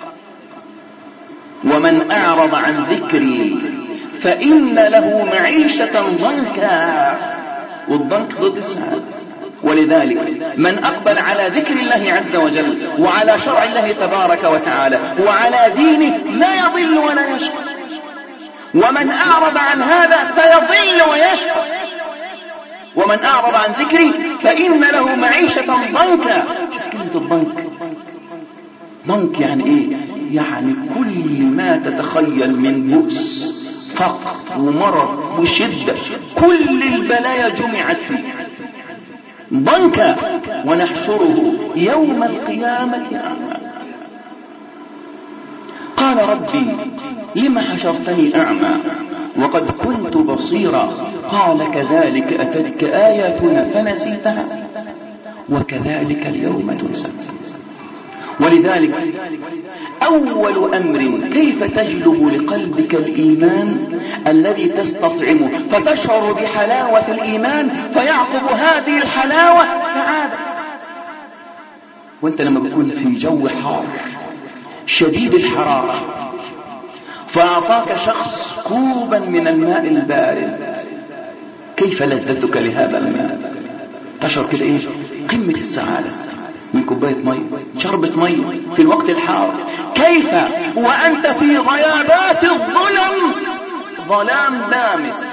ومن أعرض عن ذكري فإن له معيشة ضنكا، والضنك ضد السعادة. ولذلك من أقبل على ذكر الله عز وجل وعلى شرع الله تبارك وتعالى وعلى دينه لا يضل ولا يشقى، ومن أعرض عن هذا سيضل ويشقى. ومن أعرض عن ذكري فإن له معيشة ضنكا. كلمة الضنك، ضنك يعني إيه؟ يعني كل ما تتخيل من بؤس فقر ومرض وشدة، كل البلايا جمعت فيه ضنكا، ونحشره يوم القيامة أعمى. قال ربي لما حشرتني أعمى وقد كنت بصيرا، قال كذلك أتتك آياتنا فنسيتها وكذلك اليوم تنسى. ولذلك أول أمر كيف تجلب لقلبك الإيمان الذي تستطعمه فتشعر بحلاوة الإيمان فيعقب هذه الحلاوة سعادة. وانت لما بتكون في جو حار شديد الحرارة فأعطاك شخص كوبا من الماء البارد، كيف لذتك لهذا الماء؟ تشعر كده ايه؟ قمة السعادة من كوباية مي، شربة مي في الوقت الحار. كيف وأنت في غيابات الظلم، ظلام دامس،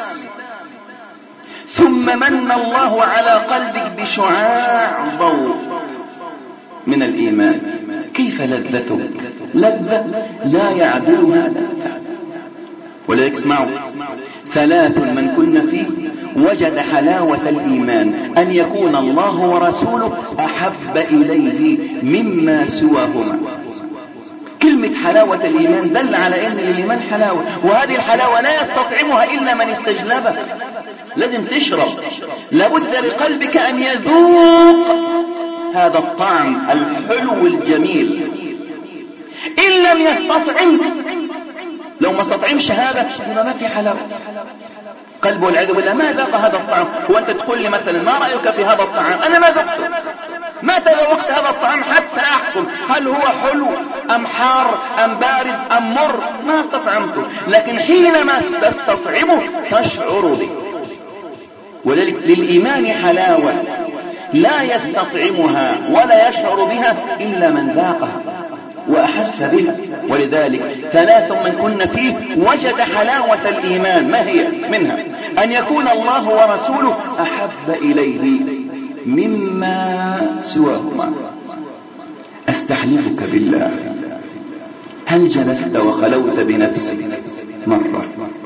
ثم من الله على قلبك بشعاع ضوء من الإيمان، كيف لذتك؟ لذة لا يعدلها لذة. ولذلك اسمعوا، ثلاث من كن فيه وجد حلاوة الإيمان: أن يكون الله ورسوله أحب إليه مما سواهما. كلمة حلاوة الإيمان دل على أن الإيمان حلاوة، وهذه الحلاوة لا يستطعمها إلا من استجلبه. لازم تشرب، لابد لقلبك أن يذوق هذا الطعم الحلو الجميل. إن لم يستطعم، لو ما استطعمش هذا يبقى ما في حلاوة. قلبه والعياذ بالله ما ذاق هذا الطعام. هو أنت تقول لي مثلا ما رأيك في هذا الطعام؟ أنا ما ذقته، ما تذوقت هذا الطعام حتى أحكم هل هو حلو أم حار أم بارد أم مر، ما استطعمته. لكن حينما تستطعمه تشعر به. ولذلك للإيمان حلاوة لا يستطعمها ولا يشعر بها إلا من ذاقها وأحس بها. ولذلك ثلاث من كن فيه وجد حلاوة الإيمان. ما هي منها؟ أن يكون الله ورسوله أحب إليه مما سواهما. أستحلفك بالله، هل جلست وخلوت بنفسك مرة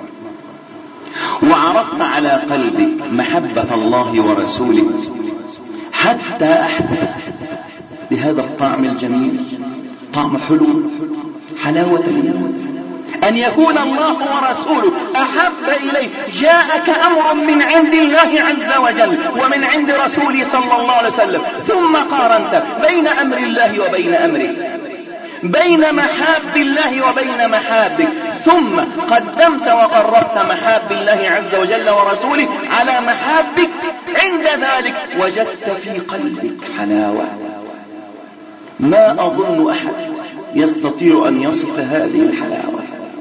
وعرضت على قلبك محبة الله ورسوله حتى أحسست بهذا الطعم الجميل، طعم حلو، حلاوة الإيمان؟ أن يكون الله ورسوله أحب إليه، جاءك أمر من عند الله عز وجل ومن عند رسوله صلى الله عليه وسلم، ثم قارنت بين أمر الله وبين أمره، بين محاب الله وبين محابك، ثم قدمت وقربت محاب الله عز وجل ورسوله على محابك. عند ذلك وجدت في قلبك حلاوة ما أظن أحد يستطيع أن يصف هذه الحلاوة.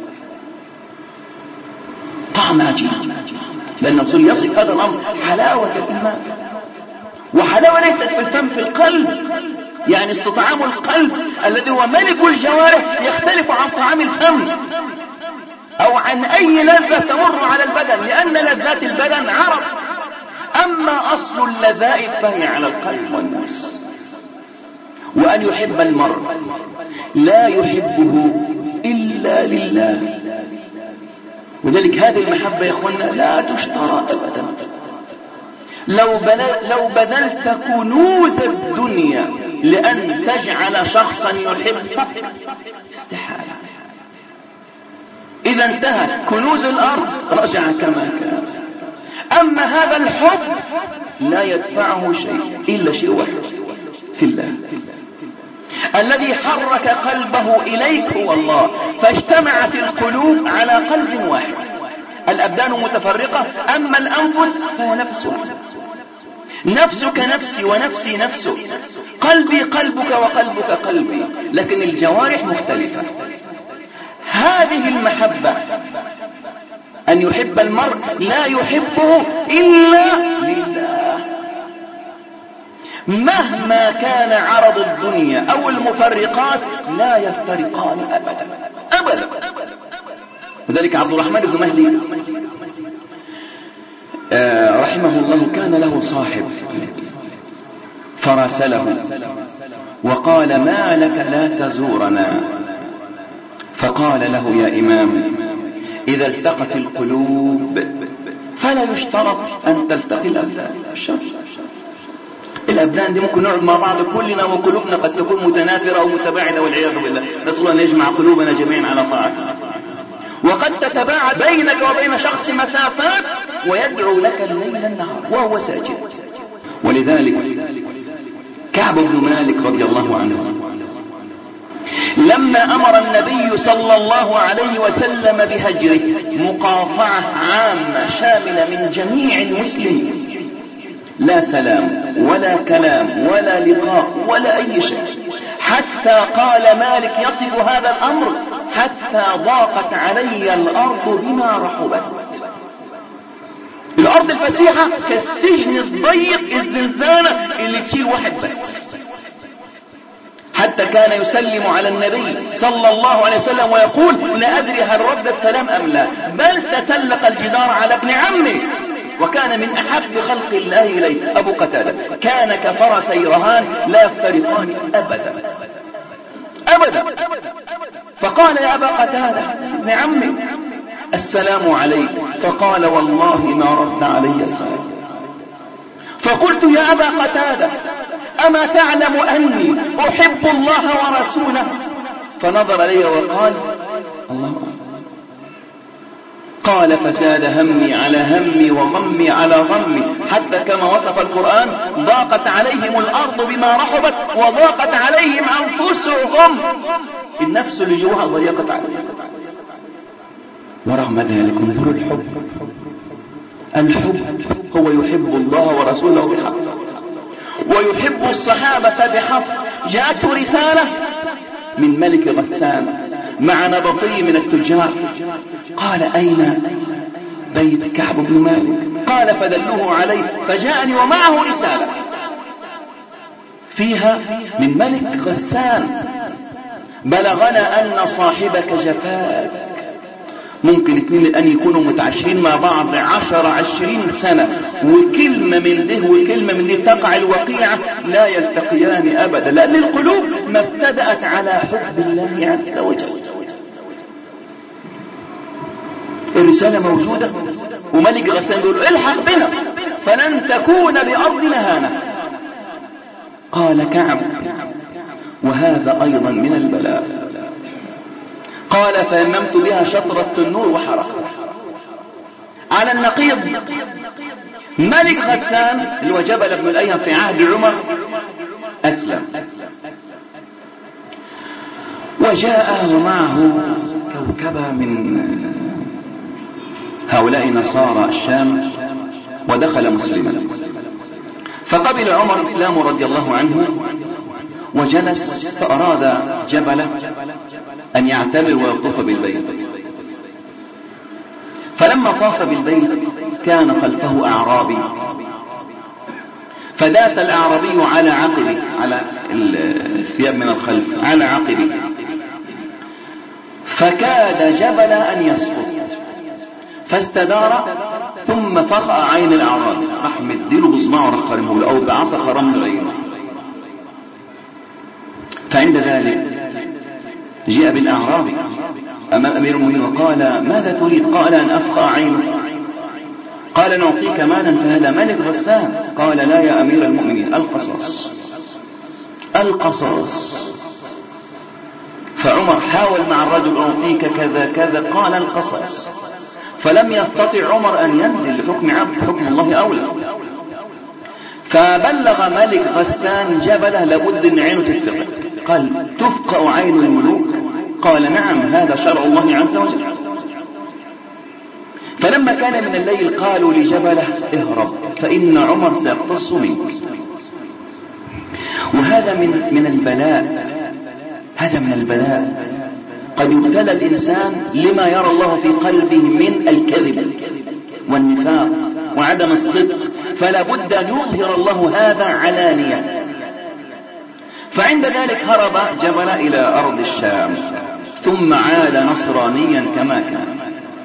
طعم عجيب، لأن الرسول يصف هذا الأمر حلاوة الإيمان. وحلاوة ليست في الفم، في القلب. يعني استطعام القلب الذي هو ملك الجوارح يختلف عن طعام الفم أو عن أي لذة تمر على البدن، لأن لذات البدن عرض، أما أصل اللذائذ فهي على القلب والنفس. وأن يحب المرء لا يحبه إلا لله. وذلك هذه المحبة يا أخوانا لا تشترى أبدا. لو, لو بذلت كنوز الدنيا لأن تجعل شخصا يحبك استحالة. إذا انتهت كنوز الأرض رجع كما كان. أما هذا الحب لا يدفعه شيء إلا شيء واحد، في الله. الذي حرك قلبه إليك هو الله، فاجتمعت القلوب على قلب واحد. الأبدان متفرقة، أما الأنفس فهي نفس واحد. نفسك نفسي ونفسي نفسك، قلبي قلبك وقلبك قلبي، لكن الجوارح مختلفة. هذه المحبة أن يحب المرء لا يحبه إلا لله. مهما كان عرض الدنيا أو المفرقات لا يفترقان أبدا أبدا. وذلك عبد الرحمن بن مهدي آه رحمه الله كان له صاحب فراسله وقال: ما لك لا تزورنا؟ فقال له: يا إمام، إذا التقت القلوب فلا يشترط أن تلتقي الأبدان. الأبدان دي ممكن نقعد مع بعض كلنا وقلوبنا قد تكون متنافرة أو متباعدة والعياذ بالله. نسأل الله أن يجمع قلوبنا جميعا على طاعته. وقد تتباعد بينك وبين شخص مسافات ويدعو لك الليل النهار وهو ساجد. ولذلك كعب بن مالك رضي الله عنه لما أمر النبي صلى الله عليه وسلم بهجره مقاطعة عامة شاملة من جميع المسلمين، لا سلام ولا كلام ولا لقاء ولا أي شيء، حتى قال مالك يصف هذا الأمر حتى ضاقت علي الأرض بما رحبت. الأرض الفسيحة كالسجن الضيق الزنزانة اللي تشيل واحد بس. حتى كان يسلم على النبي صلى الله عليه وسلم ويقول لا أدري هل رد السلام أم لا، بل تسلق الجدار على ابن عمه. وكان من أحب خلق الله إليه أبو قتادة، كان كفرسي رهان لا يفترقان أبدا أبدا. فقال يا أبا قتادة ابن عمي السلام عليك، فقال والله ما رد علي السلام. فقلت يا أبا قتادة أما تعلم أني أحب الله ورسوله؟ فنظر لي وقال الله أكبر. قال فزاد همي على همي وغمي على غمي، حتى كما وصف القرآن ضاقت عليهم الأرض بما رحبت وضاقت عليهم أنفسهم، النفس اللي جواها ضيقت عليهم. ورغم ذلك انظروا الحب، الحب هو يحب الله ورسوله بحق ويحب الصحابة بحق. جاءته رسالة من ملك غسان مع نبطي من التجار، قال أين بيت كعب بن مالك؟ قال فدلوه عليه، فجاءني ومعه رسالة فيها من ملك غسان بلغنا أن صاحبك جفاك. ممكن اثنين الآن يكونوا متعشرين مع بعض عشر عشرين سنة، وكلمة من ده وكلمة من ده تقع الوقيعة لا يلتقيان أبدا، لأن القلوب ما ابتدأت على حب الله عز وجل. الرسالة موجودة وملك غسان يقول الحق بنا فلن تكون بأرضنا هانة. قال كعب وهذا أيضا من البلاء. قال فيممت بها شطرة النور وحرقت. على النقيض ملك غسان اللي هو جبل بن الأيهم في عهد عمر أسلم، وجاء ومعه كوكبة من هؤلاء نصارى الشام ودخل مسلما. فقبل عمر إسلامه رضي الله عنه وجلس، فأراد جبله أن يعتمر ويطوف بالبيت. فلما طاف بالبيت كان خلفه أعرابي، فداس الأعرابي على عقبه، على الثياب من الخلف على عقبه، فكاد جبل أن يسقط، فاستدار ثم فقع عين الأعرابي، راح مديله بصباعه راح خرمه له، أو بعصا خرم له عينه. فعند ذلك جاء بالأعرابي أمام أمير المؤمنين وقال ماذا تريد؟ قال أن أفقع عينه. قال نعطيك مالا فهذا ملك غسان. قال لا يا أمير المؤمنين، القصاص القصاص. فعمر حاول مع الرجل أعطيك كذا كذا، قال القصاص. فلم يستطع عمر أن ينزل لحكم عبد، حكم الله أولى. فبلغ ملك غسان جبله لابد أن عينه تتفقع. قال تفقأ عين الملوك؟ قال نعم هذا شرع الله عز وجل. فلما كان من الليل قالوا لجبله اهرب فإن عمر سيقتص منك. وهذا من من البلاء، هذا من البلاء. قد يبتلى الإنسان لما يرى الله في قلبه من الكذب والنفاق وعدم الصدق، فلا بد أن يظهر الله هذا علانية. فعند ذلك هرب جبل إلى أرض الشام ثم عاد نصرانيا كما كان.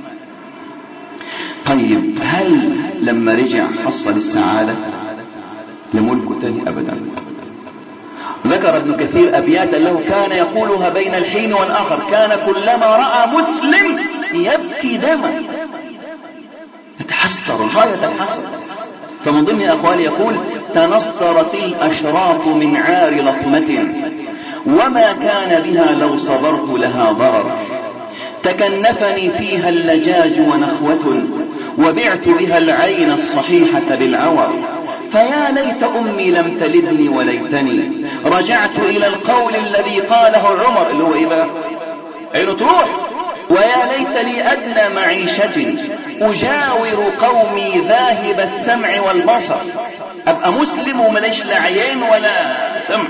طيب هل لما رجع حصل السعادة؟ لملك تاني أبدا. ذكر ابن كثير أبياتا له كان يقولها بين الحين والآخر، كان كلما رأى مسلم يبكي دما، يتحسر غاية الحسر. فمن ضمن أقوال يقول تنصرت الأشراف من عار لطمة وما كان بها لو صبرت لها ضرر، تكنفني فيها اللجاج ونخوة، وبعت بها العين الصحيحة بالعور، فيا ليت أمي لم تلدني وليتني رجعت إلى القول الذي قاله عمر اللي هو إيه بقى؟ عينه تروح. ويا ليت لي أدنى معيشة أجاور قومي ذاهب السمع والبصر، أبقى مسلم ومليش لا عيان ولا سمع.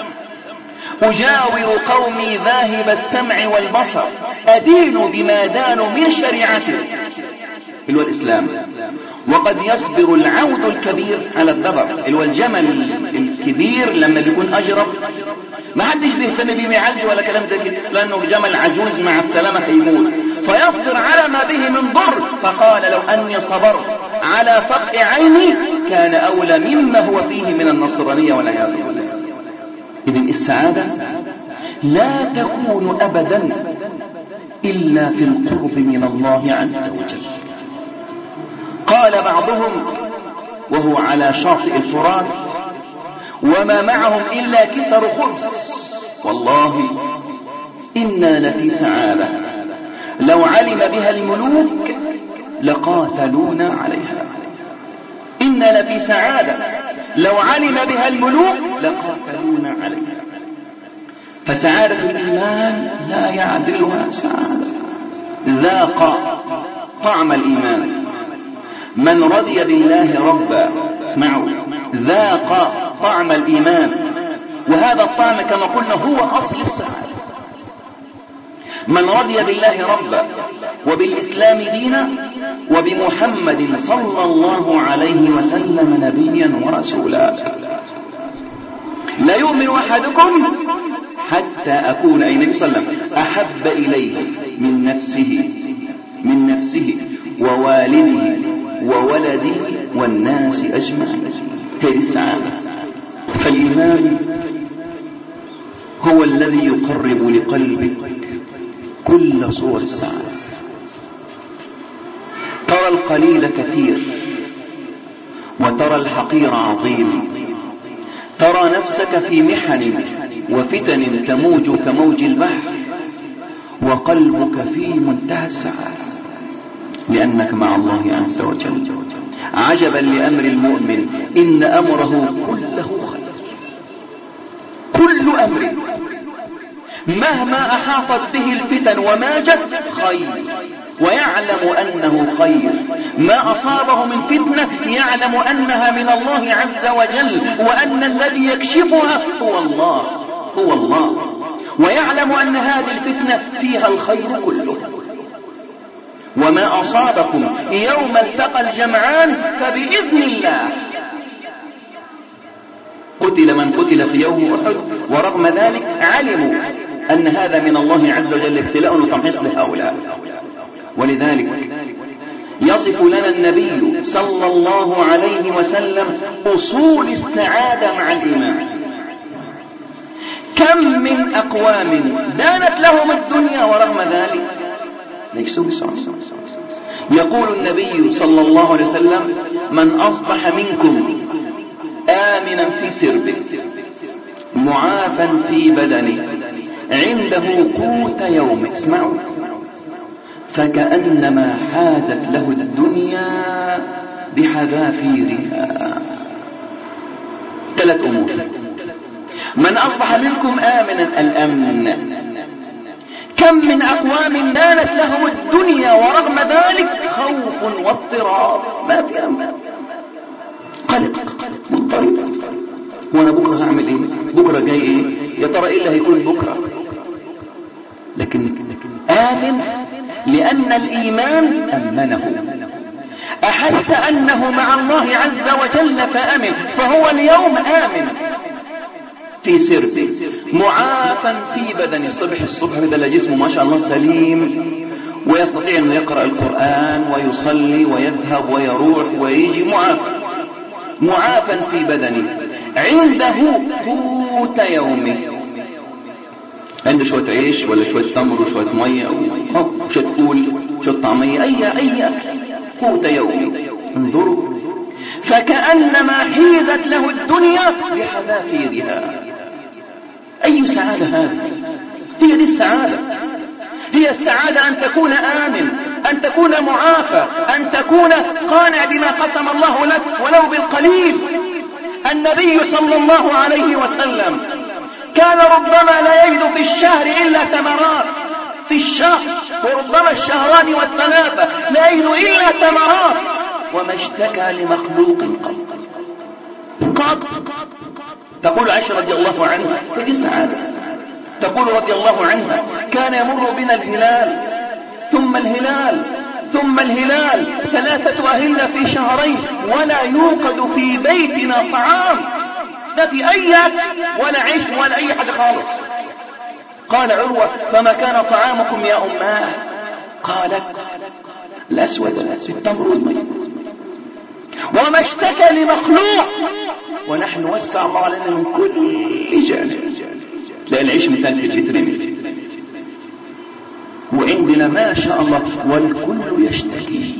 أجاور قومي ذاهب السمع والبصر، أدين بما دانوا من شريعته اللي هو الإسلام. وقد يصبر العود الكبير على الدبر اللي هو الجمل الكبير لما بيكون أجرب ما حدش بيهتم بيه يعالجه ولا كلام زي كده، لأنه جمل عجوز مع السلامة هيموت، فيصبر على ما به من ضر. فقال لو أني صبرت على فقع عيني كان أولى مما هو فيه من النصرانية والعياذ بالله. إذن السعادة لا تكون أبدا إلا في القرب من الله عز وجل. قال بعضهم وهو على شاطئ الفرات وما معهم إلا كسر خبز، والله إنا لفي سعادة لو علم بها الملوك لقاتلونا عليها. إنا لفي سعادة لو علم بها الملوك لقاتلونا عليها. فسعادة الإيمان لا يعدلها سعادة. ذاق طعم الإيمان من رضي بالله ربا، اسمعوا، ذاق طعم الإيمان، وهذا الطعم كما قلنا هو أصل السعادة. من رضي بالله ربا وبالإسلام دينا وبمحمد صلى الله عليه وسلم نبيا ورسولا. لا يؤمن أحدكم حتى أكون أي نبي صلى الله عليه وسلم أحب إليه من نفسه من نفسه ووالده وولده والناس أجمعين. هذه السعادة. فالإيمان هو الذي يقرب لقلبك كل صور السعادة. ترى القليل كثير وترى الحقير عظيم، ترى نفسك في محن وفتن تموج كموج البحر وقلبك في منتهى السعادة لأنك مع الله عز وجل. عجبا لأمر المؤمن إن أمره كله خير. كل أمر مهما أحاطت به الفتن وماجت خير، ويعلم أنه خير. ما أصابه من فتنة يعلم أنها من الله عز وجل، وأن الذي يكشفها هو الله هو الله ويعلم أن هذه الفتنة فيها الخير كله. وما أصابكم يوم التقى الجمعان فبإذن الله. قتل من قتل في يوم أحد ورغم ذلك علموا أن هذا من الله عز وجل ابتلاء وتمحيص لهؤلاء. ولذلك يصف لنا النبي صلى الله عليه وسلم أصول السعادة مع الإيمان. كم من أقوام دانت لهم الدنيا ورغم ذلك ليسوا بسعادة. يقول النبي صلى الله عليه وسلم من أصبح منكم آمنا في سربه معافا في بدنه عنده قوت يوم، اسمعوا، فكأنما حازت له الدنيا بحذافيرها. ثلاث أمور. من أصبح منكم آمنا، الأمن. كم من أقوام دانت لهم الدنيا ورغم ذلك خوف واضطراب، ما في أمن، قلق مضطرب. وانا بكره هعمل ايه؟ بكره جاي ايه؟ يا ترى ايه اللي هيكون بكره؟ لكن آمن لأن الإيمان أمنه، أحس أنه مع الله عز وجل فأمن، فهو اليوم آمن في سربه معافا في بدنه. صبح الصبح ده جسمه ما شاء الله سليم ويستطيع أن يقرأ القرآن ويصلي ويذهب ويروح ويجي معافا معافا في بدنه عنده قوت يومه. عنده شوية عيش ولا شوية تمر وشوية مية أو شوية فول شوية طعمية، أي أي قوت يومه. انظروا، فكأنما حيزت له الدنيا بحذافيرها. أي سعادة هذه؟ هي دي السعادة. هي السعادة أن تكون آمن، أن تكون معافى، أن تكون قانع بما قسم الله لك ولو بالقليل. النبي صلى الله عليه وسلم كان ربما لا يجد في الشهر إلا تمرات، في الشهر وربما الشهران والثلاثة لا يجد إلا تمرات، وما اشتكى لمخلوق قط قط. تقول عائشة رضي الله عنها هذه السعادة، تقول رضي الله عنها كان يمر بنا الهلال ثم الهلال ثم الهلال ثلاثة أهلة في شهرين ولا يوقد في بيتنا طعام، لا في أي ولا عيش ولا أي حاجة خالص. قال عروة فما كان طعامكم يا أماه؟ قالت الأسود التمر والماء. وما اشتكى لمخلوق، ونحن وسع الله علينا من كل جانب. تلاقي العيش مثال في جترين، وعندنا ما شاء الله والكل يشتكي،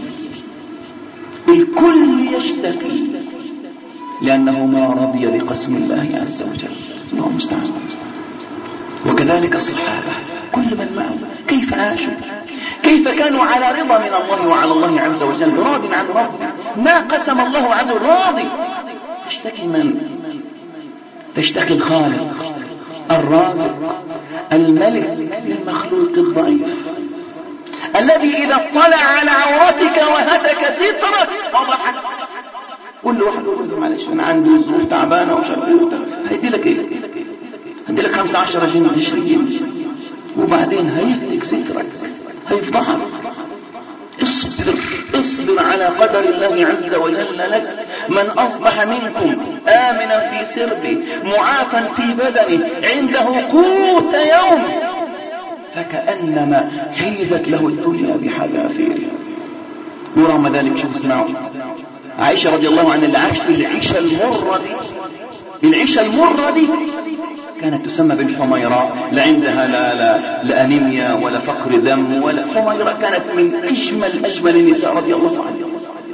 الكل يشتكي لأنه ما رضي بقسم الله عز وجل. الله المستعان. وكذلك الصحابة كل من معه كيف عاشوا، كيف كانوا على رضا من الله وعلى الله عز وجل، راض عن ربه ما قسم الله عز وجل، راضي. تشتكي من؟ تشتكي الخالق الرازق الملك للمخلوق الضعيف الذي إذا اطلع على عورتك وهتك سترك فضحك. قل له واحد يقول له معلش أنا عندي ظروف تعبانة ومش عارف ايه، هيدي لك ايه؟ هيدي لك خمسة عشر جنيه عشرين جنيه وبعدين هيهتك سترك هيفضحك. اصبر اصبر على قدر الله عز وجل لك. من أصبح منكم آمنا في سربه معافا في بدنه عنده قوت يوم فكأنما حيزت له الدنيا بحذافيرها. ورغم ذلك شو اسمعوا عائشة رضي الله عنها اللي عاشت العيشة المرة دي، العيشة المرة دي كانت تسمى بالحميراء، لا عندها لا, لا, لا أنيميا ولا فقر دم ولا حميراء، كانت من أجمل أجمل النساء رضي الله عنها.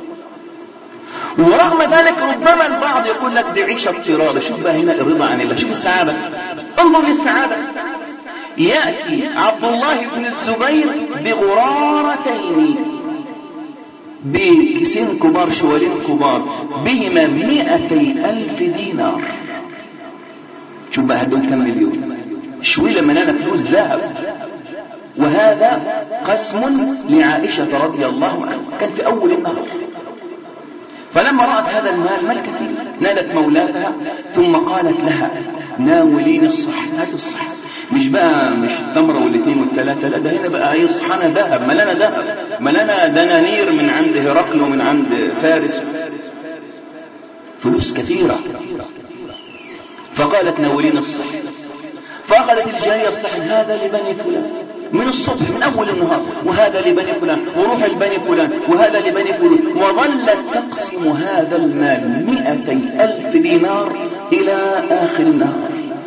ورغم ذلك ربما البعض يقول لك دي عيشة اضطرار. شوف بقى هنا الرضا عن الله، شوف السعادة، انظر للسعادة. يأتي عبد الله بن الزبير بغرارتين بكيسين كبار شوالين كبار بهما مئتي ألف دينار. شوف بقى هدول كم مليون شوي لما نانا فلوس ذهب. وهذا قسم لعائشة رضي الله عنها، كان في أول النهر. فلما رأت هذا المال مال كثير نادت مولاتها ثم قالت لها ناولين الصح. هذا الصح مش بقى مش التمرة والاثنين والثلاثة، لا ده هنا بقى يصحنا ذهب، ملنا ذهب، ملنا دنانير من عند هرقل ومن عند فارس، فلوس كثيرة. فقالت ناولين الصح. فأخذت الجارية الصحن هذا لبني فلان من الصبح من أول النهار، وهذا لبني فلان، وروح لبني فلان، وهذا لبني فلان، وظلت تقسم هذا المال مئتي ألف دينار إلى آخر النهار.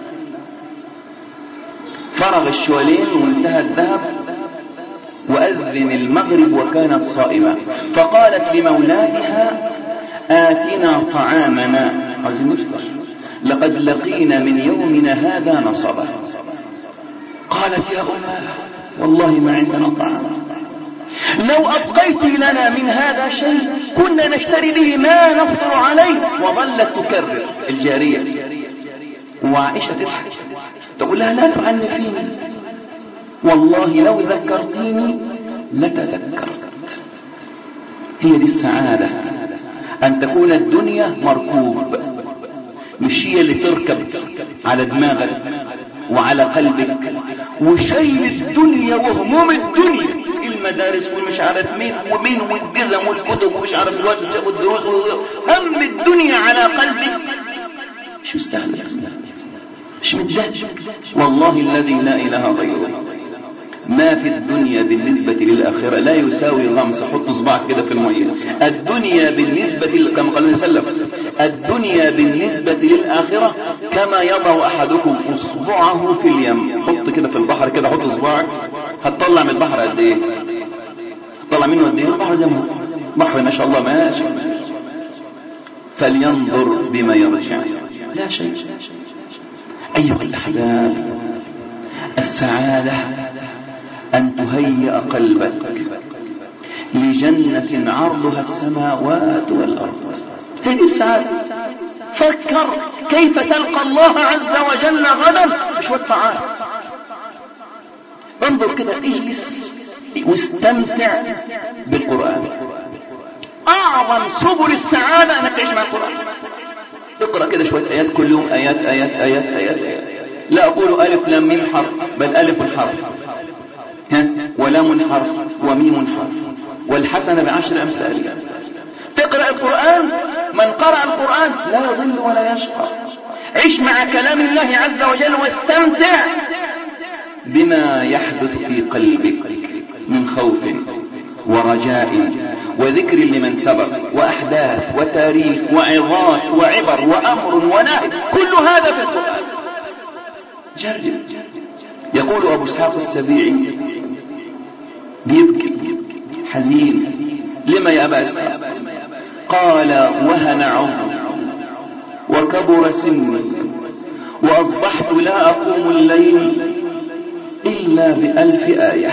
فرغ الشوالين وانتهى الذهب وأذن المغرب وكانت صائمة. فقالت لمولاتها آتنا طعامنا، عايزين نفطر، لقد لقينا من يومنا هذا نصبا. قالت يا أماه والله ما عندنا طعام، لو أبقيت لنا من هذا شيء كنا نشتري به ما نفطر عليه. وظلت تكرر الجارية. وعائشة تضحك تقول لها لا تعنفيني، والله لو ذكرتيني لتذكرت. هي دي السعادة، أن تكون الدنيا مركوب، مش هي اللي تركب على دماغك وعلى قلبك وشيل الدنيا وهموم الدنيا، المدارس والمش عارف مين ومين والجزم والكتب ومش عارف الواجب والدروس، هم الدنيا على قلبك. شو استهزئ مش متجهز. والله الذي لا إله غيره ما في الدنيا بالنسبة للآخرة لا يساوي غمس. حط صباعك كده في المية. الدنيا بالنسبة كما قال النبي صلى الله عليه وسلم الدنيا بالنسبة للآخرة كما يضع أحدكم أصبعه في اليم. حط كده في البحر كده، حط صباعك هتطلع من البحر قد ايه؟ هتطلع منه قد ايه؟ البحر زي ما هو بحر ما شاء الله ماشي. فلينظر بما يرجع لا شيء. أيها الأحباب، السعادة أن تهيئ قلبك لجنة عرضها السماوات والأرض. هذه السعادة. فكر كيف تلقى الله عز وجل غدا بشوية طعام. انظر كده، اجلس واستمتع بالقرآن. أعظم سبل السعادة أنك تعيش مع القرآن. اقرأ كده شوية آيات كل يوم، آيات آيات آيات آيات, آيات. لا أقول ألف لام ميم حرف، بل ألف حرف ها ولام حرف وميم حرف والحسنة بعشر أمثالها. تقرأ القرآن، من قرأ القرآن لا يضل ولا يشقى. عيش مع كلام الله عز وجل واستمتع بما يحدث في قلبك من خوف ورجاء وذكر لمن سبق وأحداث وتاريخ وعظات وعبر وأمر ونهي، كل هذا في القرآن. جرب. يقول أبو اسحاق السبيعي بيبكي حزين. لما يا أبا اسحاق؟ قال وهن عمري وكبر سني وأصبحت لا أقوم الليل إلا بألف آية.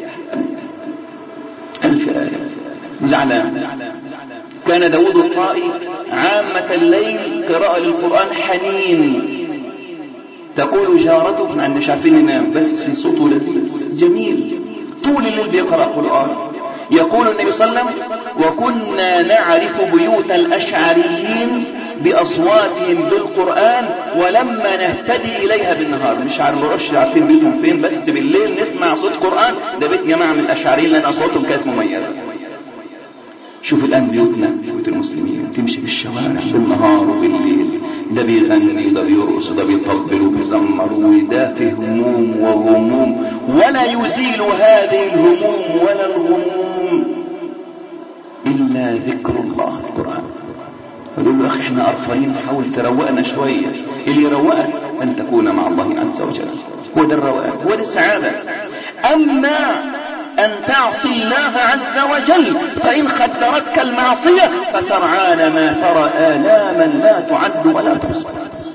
ألف آية. زعلان. كان داود الطائي عامة الليل قراءة للقرآن حنين. تقول جارته، مع أن مش عارفين ينام بس صوته لذيذ جميل، طول الليل بيقرأ قرآن. يقول النبي صلى الله عليه وسلم وكنا نعرف بيوت الأشعريين بأصواتهم بالقرآن ولما نهتدي إليها بالنهار. مش عارفين عارفين بيتهم فين، بس بالليل نسمع صوت قرآن. ده بيت جماعة من الأشعريين لأن أصواتهم كانت مميزة. شوف الآن بيوتنا، بيوت المسلمين، تمشي في الشوارع بالنهار وبالليل، ده بيغني وده بيرقص وده بيطبل وبيزمر وده في هموم وغموم، ولا يزيل هذه الهموم ولا الغموم إلا ذكر الله القرآن. يقول له أخي احنا قرفانين، حاول تروقنا شوية. اللي يروقك أن تكون مع الله عز وجل، هو ده الروقان، هو ده السعادة. أما أن تعصي الله عز وجل فإن خدرتك المعصية فسرعان ما ترى آلاما لا تعد ولا تحصى.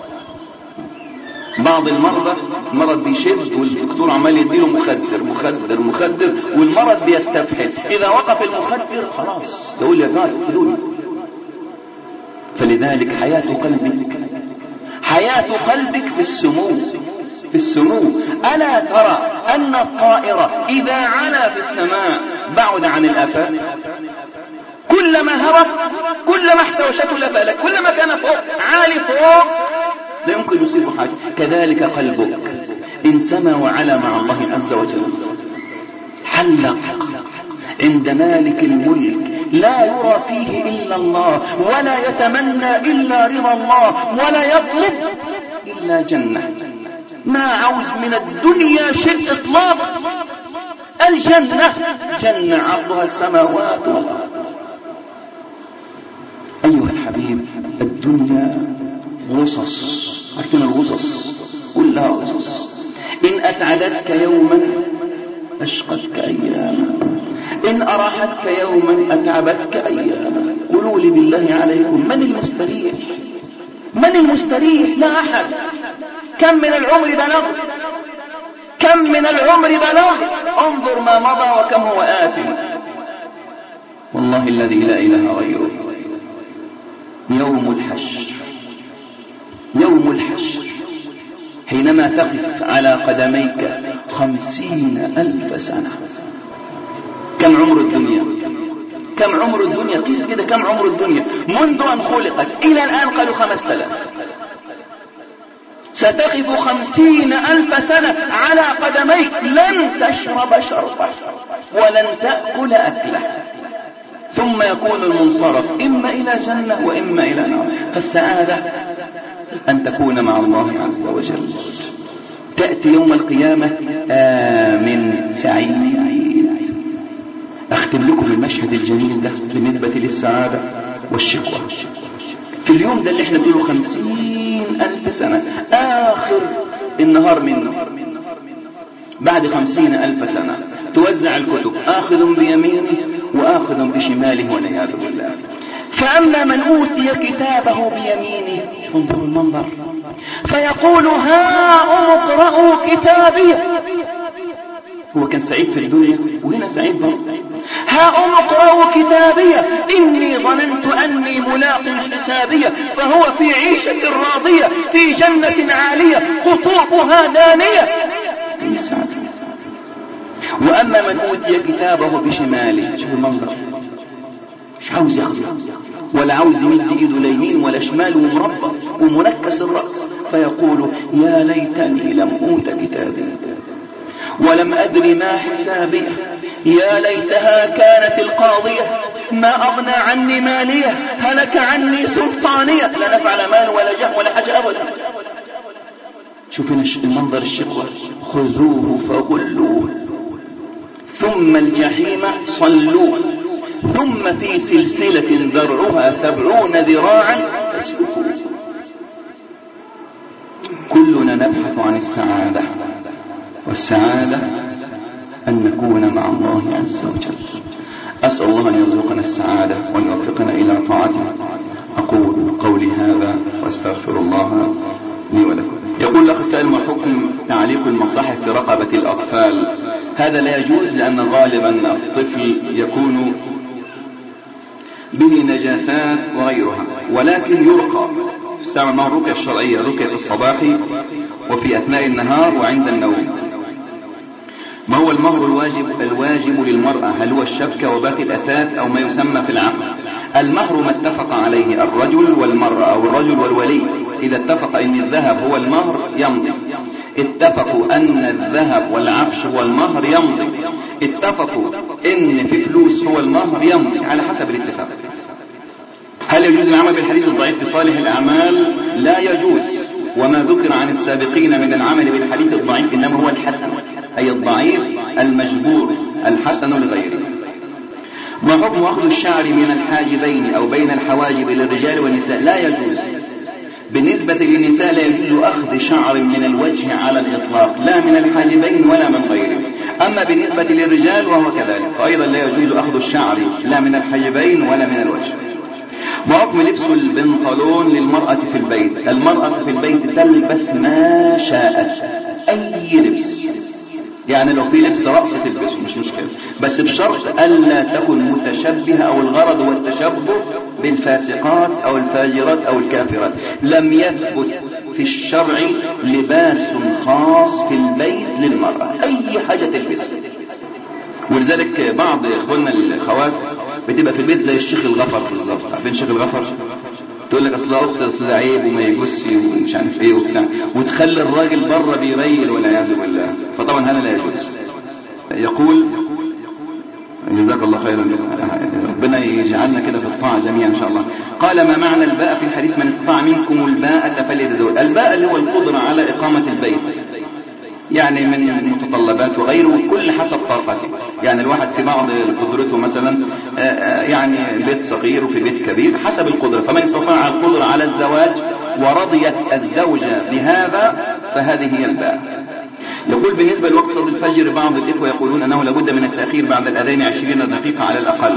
بعض المرضى المرض بيشد والدكتور عمال يديله مخدر مخدر مخدر والمرض بيستفحل. إذا وقف المخدر خلاص يقول يا جاري خذوني. فلذلك حياة قلبك حياة قلبك في السمو في السمو. ألا ترى أن الطائر إذا علا في السماء بعد عن الآفاق، كلما هرب كلما احتوشته الآفاق، كلما كان فوق عالي فوق لا يمكن يصيب حاجة. كذلك قلبك إن سما وعلا مع الله عز وجل حلق عند مالك الملك لا يرى فيه إلا الله ولا يتمنى إلا رضا الله ولا يطلب إلا جنة. ما عاوز من الدنيا شيء اطلاق. الجنة جنة عرضها السماوات والأرض. أيها الحبيب، الدنيا غصص، عارفين الغصص؟ كلها غصص. إن أسعدتك يوما أشقتك أياما، إن أراحتك يوما أتعبتك أياما. قولوا لي بالله عليكم، من المستريح؟ من المستريح؟ لا أحد. كم من العمر بلغ، كم من العمر بلغ، انظر ما مضى وكم هو آت. والله الذي لا إله غيره يوم الحشر، يوم الحشر حينما تقف على قدميك خمسين ألف سنة. كم عمر الدنيا؟ كم عمر الدنيا؟ قيس كده كم عمر الدنيا منذ أن خلقت إلى الآن. قالوا خمس آلاف. ستقف خمسين ألف سنة على قدميك، لن تشرب شربة ولن تأكل أكله، ثم يكون المنصرف إما إلى جنة وإما إلى نار. فالسعادة أن تكون مع الله عز وجل. تأتي يوم القيامة آمن سعيد. أختم لكم المشهد الجميل ده بالنسبة للسعادة والشقوة. في اليوم ده اللي احنا بنقوله خمسين ألف سنة، آخر النهار منه بعد خمسين ألف سنة توزع الكتب، آخذ بيمينه وآخذ بشماله والعياذ بالله. فأما من أوتي كتابه بيمينه، انظروا المنظر، فيقول هاؤم اقرءوا كتابي. هو كان سعيد في الدنيا وهنا سعيد برضه. ها أم اقرأوا كتابية إني ظننت أني ملاق حسابية فهو في عيشة راضية في جنة عالية قطوفها دانية. وأما من أوتي كتابه بشماله، شوف المنظر، مش عاوز ياخذ ولا عاوز يمد ايده ليمين ولا شمال ومربى ومنكس الرأس، فيقول يا ليتني لم أوت كتابي ولم أدري ما حسابي يا ليتها كانت القاضية ما أغنى عني مالية هلك عني سلطانية لا نفع لا مال ولا جاه ولا حاجة أبدا. شوفين المنظر الشقوة، خذوه فغلوه ثم الجحيم صلوه ثم في سلسلة ذرعها سبعون ذراعا فاسلكوه. كلنا نبحث عن السعادة، والسعادة أن نكون مع الله عز وجل. أسأل الله أن يرزقنا السعادة وأن يوفقنا إلى طاعته. أقول قولي هذا وأستغفر الله لي ولكم. يقول الأخ السائل: ما حكم تعليق المصاحف في رقبة الأطفال؟ هذا لا يجوز، لأن غالبا الطفل يكون به نجاسات وغيرها، ولكن يرقى، استعمل معه الرقية الشرعية، رقية الصباح وفي أثناء النهار وعند النوم. ما هو المهر الواجب الواجب للمرأة؟ هل هو الشبكة وباقي الأثاث أو ما يسمى في العقد؟ المهر ما اتفق عليه الرجل والمرأة أو الرجل والولي. إذا اتفق أن الذهب هو المهر يمضي، اتفقوا أن الذهب والعفش هو المهر يمضي، اتفقوا أن في فلوس هو المهر يمضي على حسب الاتفاق. هل يجوز العمل بالحديث الضعيف في صالح الأعمال؟ لا يجوز. وما ذكر عن السابقين من العمل بالحديث الضعيف إنما هو الحسن، أي الضعيف المجبور، الحسن لغيره. ما حكم أخذ الشعر من الحاجبين أو بين الحواجب للرجال والنساء؟ لا يجوز. بالنسبة للنساء لا يجوز أخذ شعر من الوجه على الإطلاق، لا من الحاجبين ولا من غيره. أما بالنسبة للرجال وهو كذلك، فأيضا لا يجوز أخذ الشعر لا من الحاجبين ولا من الوجه. وحكم لبس البنطلون للمرأة في البيت؟ المرأة في البيت تلبس ما شاءت، أي لبس، يعني لو في لبس رأس تلبسه مش مشكلة، بس بشرط ألا تكن متشبهة، أو الغرض هو التشبه بالفاسقات أو الفاجرات أو الكافرات. لم يثبت في الشرع لباس خاص في البيت للمرأة، أي حاجة تلبسها. ولذلك بعض إخواننا الأخوات بتبقى في البيت زي الشيخ الغفر بالظبط. عارفين الشيخ الغفر؟ تقول لك اصل اخت اصل عيب وما يجوزش ومش عارف ايه وبتاع، وتخلي الراجل بره بيريل والعياذ بالله. فطبعا هذا لا يجوز. يقول جزاك الله خيرا، ربنا يجعلنا كده في الطاعه جميعا ان شاء الله. قال: ما معنى الباء في الحديث؟ من استطاع منكم الباءة فليتزوج. الباء اللي هو القدرة على إقامة البيت، يعني من المتطلبات وغيره، كل حسب طاقته. يعني الواحد في بعض قدرته مثلا يعني بيت صغير وفي بيت كبير حسب القدرة. فمن استطاع القدرة على الزواج ورضيت الزوجة بهذا فهذه هي الباء. يقول: بالنسبة لوقت صلاة الفجر بعض الإخوة يقولون أنه لابد من التأخير بعد الأذان عشرين دقيقة على الأقل،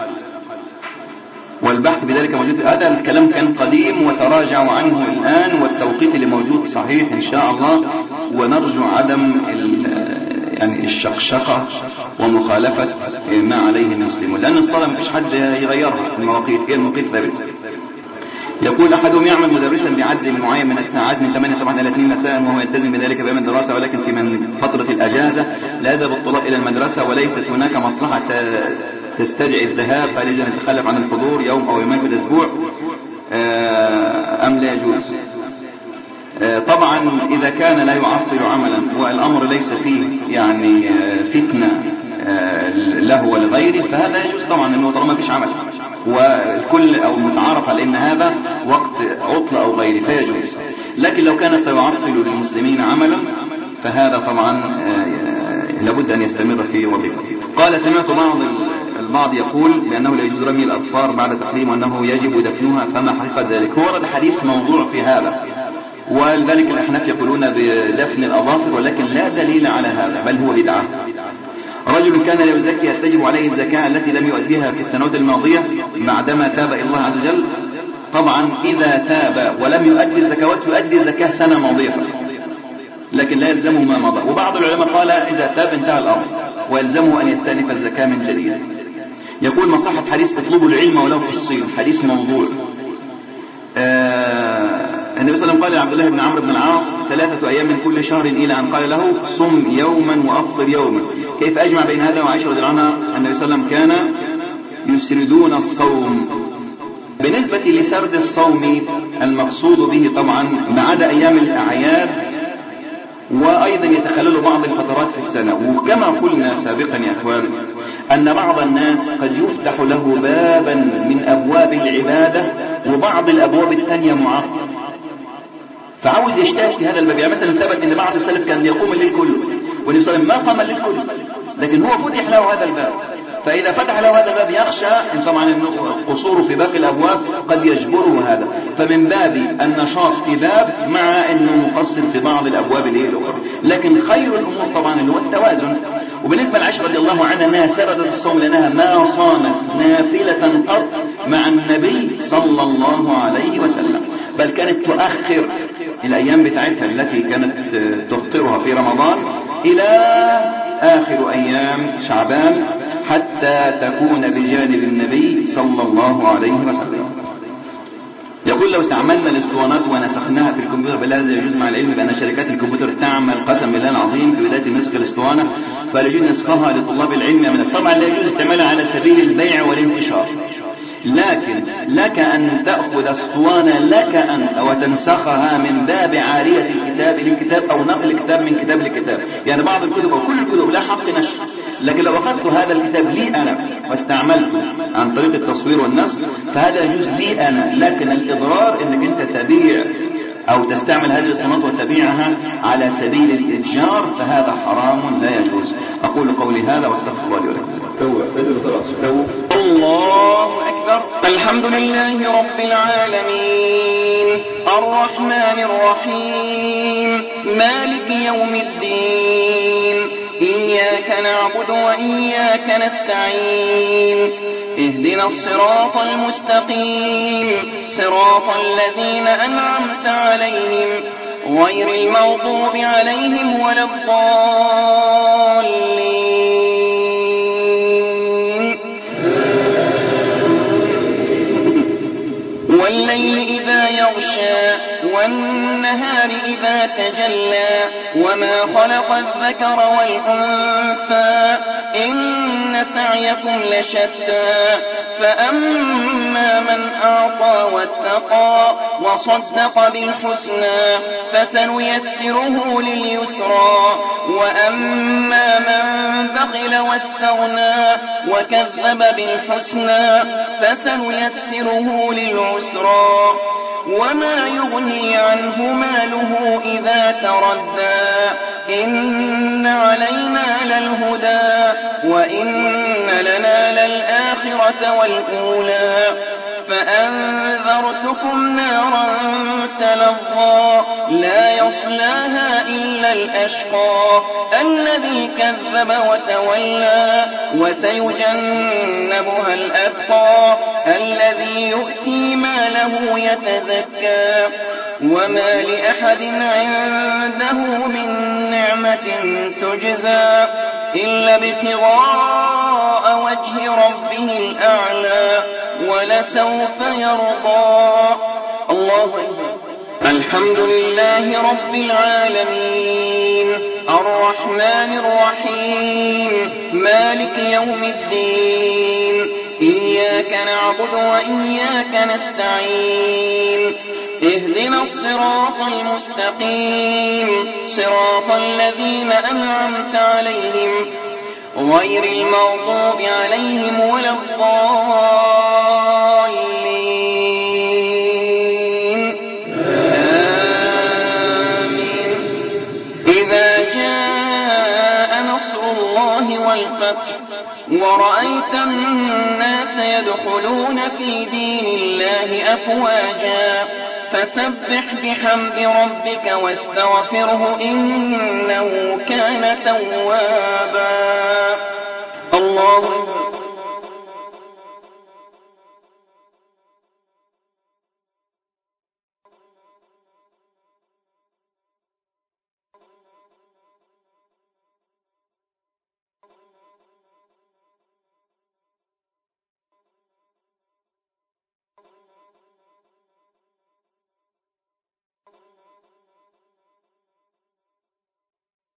والبحث بذلك موجود. هذا الكلام كان قديم وتراجعوا عنه الآن، والتوقيت اللي موجود صحيح إن شاء الله، ونرجو عدم يعني الشقشقة ومخالفة ما عليه المسلمون، لأن الصلاة ما فيش حد يغيرها، المواقيت هي المواقيت ثابتة. يقول: أحدهم يعمل مدرسا بعدد معين من الساعات من ثمانية صباحا إلى اثنين مساء، وهو يلتزم بذلك بأيام الدراسة، ولكن في من فترة الأجازة لا يذهب الطلاب إلى المدرسة وليست هناك مصلحة تستدعي الذهاب، فهل يجب أن يتخلف عن الحضور يوم أو يومين في الأسبوع أم لا يجوز؟ طبعا إذا كان لا يعطل عملا والأمر ليس فيه يعني فتنة له ولغيره فهذا يجوز طبعا، انه طالما فيش عمل والكل او متعارف على ان هذا وقت عطلة او غيره فيجوز. لكن لو كان سيعطل للمسلمين عملا فهذا طبعا لابد ان يستمر في وظيفته. قال: سمعت بعض البعض يقول بأنه لا يجوز رمي الأظفار بعد تقليم وأنه يجب دفنها، فما حقيقة ذلك؟ هو ورد حديث موضوع في هذا، ولذلك الأحناف يقولون بدفن الأظافر، ولكن لا دليل على هذا، بل هو بدعة. رجل كان لا يزكي هل تجب عليه الزكاة التي لم يؤديها في السنوات الماضية بعدما تاب إلى الله عز وجل؟ طبعا إذا تاب ولم يؤدي الزكوات يؤدي الزكاة سنة ماضية، لكن لا يلزمه ما مضى. وبعض العلماء قال إذا تاب انتهى الأمر ويلزمه أن يستأنف الزكاة من جديد. يقول مصحة حديث اطلبوا العلم ولو في الصين، حديث موضوع. آه النبي صلى الله عليه وسلم قال لعبد الله بن عمرو بن العاص ثلاثة أيام من كل شهر، إلى أن قال له صم يوما وأفطر يوما. كيف أجمع بين هذا؟ وعائشة رضي الله عنها النبي صلى الله عليه وسلم كان يسردون الصوم. بالنسبة لسرد الصوم المقصود به طبعا ما عدا أيام الأعياد، وأيضا يتخلل بعض الفترات في السنة. وكما قلنا سابقا يا أخوان أن بعض الناس قد يفتح له بابا من أبواب العبادة وبعض الأبواب الثانية معطل، فعاوز يجتهد في هذا الباب. يعني مثلا ثبت أن بعض السلف كان يقوم الليل كله، والنبي صلى الله عليه وسلم ما قام الليل كله، لكن هو فتح له هذا الباب. فإذا فتح له هذا الباب يخشى إن طبعا القصور في باقي الأبواب قد يجبره هذا، فمن باب النشاط في باب مع أنه مقصر في بعض الأبواب الأخرى. لكن خير الأمور طبعا اللي هو التوازن. وبالنسبة لعائشة رضي الله عنها أنها سردت الصوم لأنها ما صامت نافلة قط مع النبي صلى الله عليه وسلم، بل كانت تؤخر الأيام بتاعتها التي كانت تفطرها في رمضان إلى آخر أيام شعبان حتى تكون بجانب النبي صلى الله عليه وسلم. يقول لو استعملنا الاسطوانات ونسخناها في الكمبيوتر فلا يجوز مع العلم بأن شركات الكمبيوتر تعمل قسم بالله العظيم في بداية نسخ الاسطوانة، فلا يجوز نسخها لطلاب العلم من طبعا لا يجوز استعمالها على سبيل البيع والانتشار، لكن لك أن تأخذ اسطوانة لك أنت وتنسخها من باب عارية الكتاب للكتاب أو نقل كتاب من كتاب لكتاب. يعني بعض الكتب أو كل الكتب لا حق نشر، لكن لو أخذت هذا الكتاب لي أنا واستعملته عن طريق التصوير والنسخ فهذا يجوز لي أنا، لكن الإضرار أنك أنت تبيع أو تستعمل هذه الصناعات وتبيعها على سبيل الإتجار فهذا حرام لا يجوز. أقول قولي هذا واستغفر الله لي ولكم. الله أكبر. الحمد لله رب العالمين الرحمن الرحيم مالك يوم الدين، إياك نعبد وإياك نستعين، اهدنا الصراط المستقيم صراط الذين أنعمت عليهم غير المغضوب عليهم ولا الضالين. والليل إذا يغشى والنهار إذا تجلى وما خلق الذكر والأنثى إن سعيكم لشتى، فأما من أعطى واتقى وصدق بالحسنى فسنيسره لليسرى، وأما من بخل واستغنى وكذب بالحسنى فسنيسره للعسرى، وما يغني عنه ماله إذا تردى، إن علينا للهدى وإن لنا للآخرة والأولى، فأنذرتكم نارا تلظى لا يصلاها إلا الأشقى الذي كذب وتولى، وسيجنبها الأتقى الذي يؤتي ماله يتزكى، وما لأحد عنده من نعمة تجزى إلا ابتغاء وجه ربه الأعلى ولسوف يرضى. الله أكبر. الحمد لله رب العالمين الرحمن الرحيم مالك يوم الدين، إياك نعبد وإياك نستعين، اهدنا الصراط المستقيم صراط الذين أنعمت عليهم غير المغضوب عليهم ولا الضالين. آمين. إذا جاء نصر الله والفتح ورأيت الناس يدخلون في دين الله أفواجا فسبح بحمد ربك واستغفره إنه كان توابا.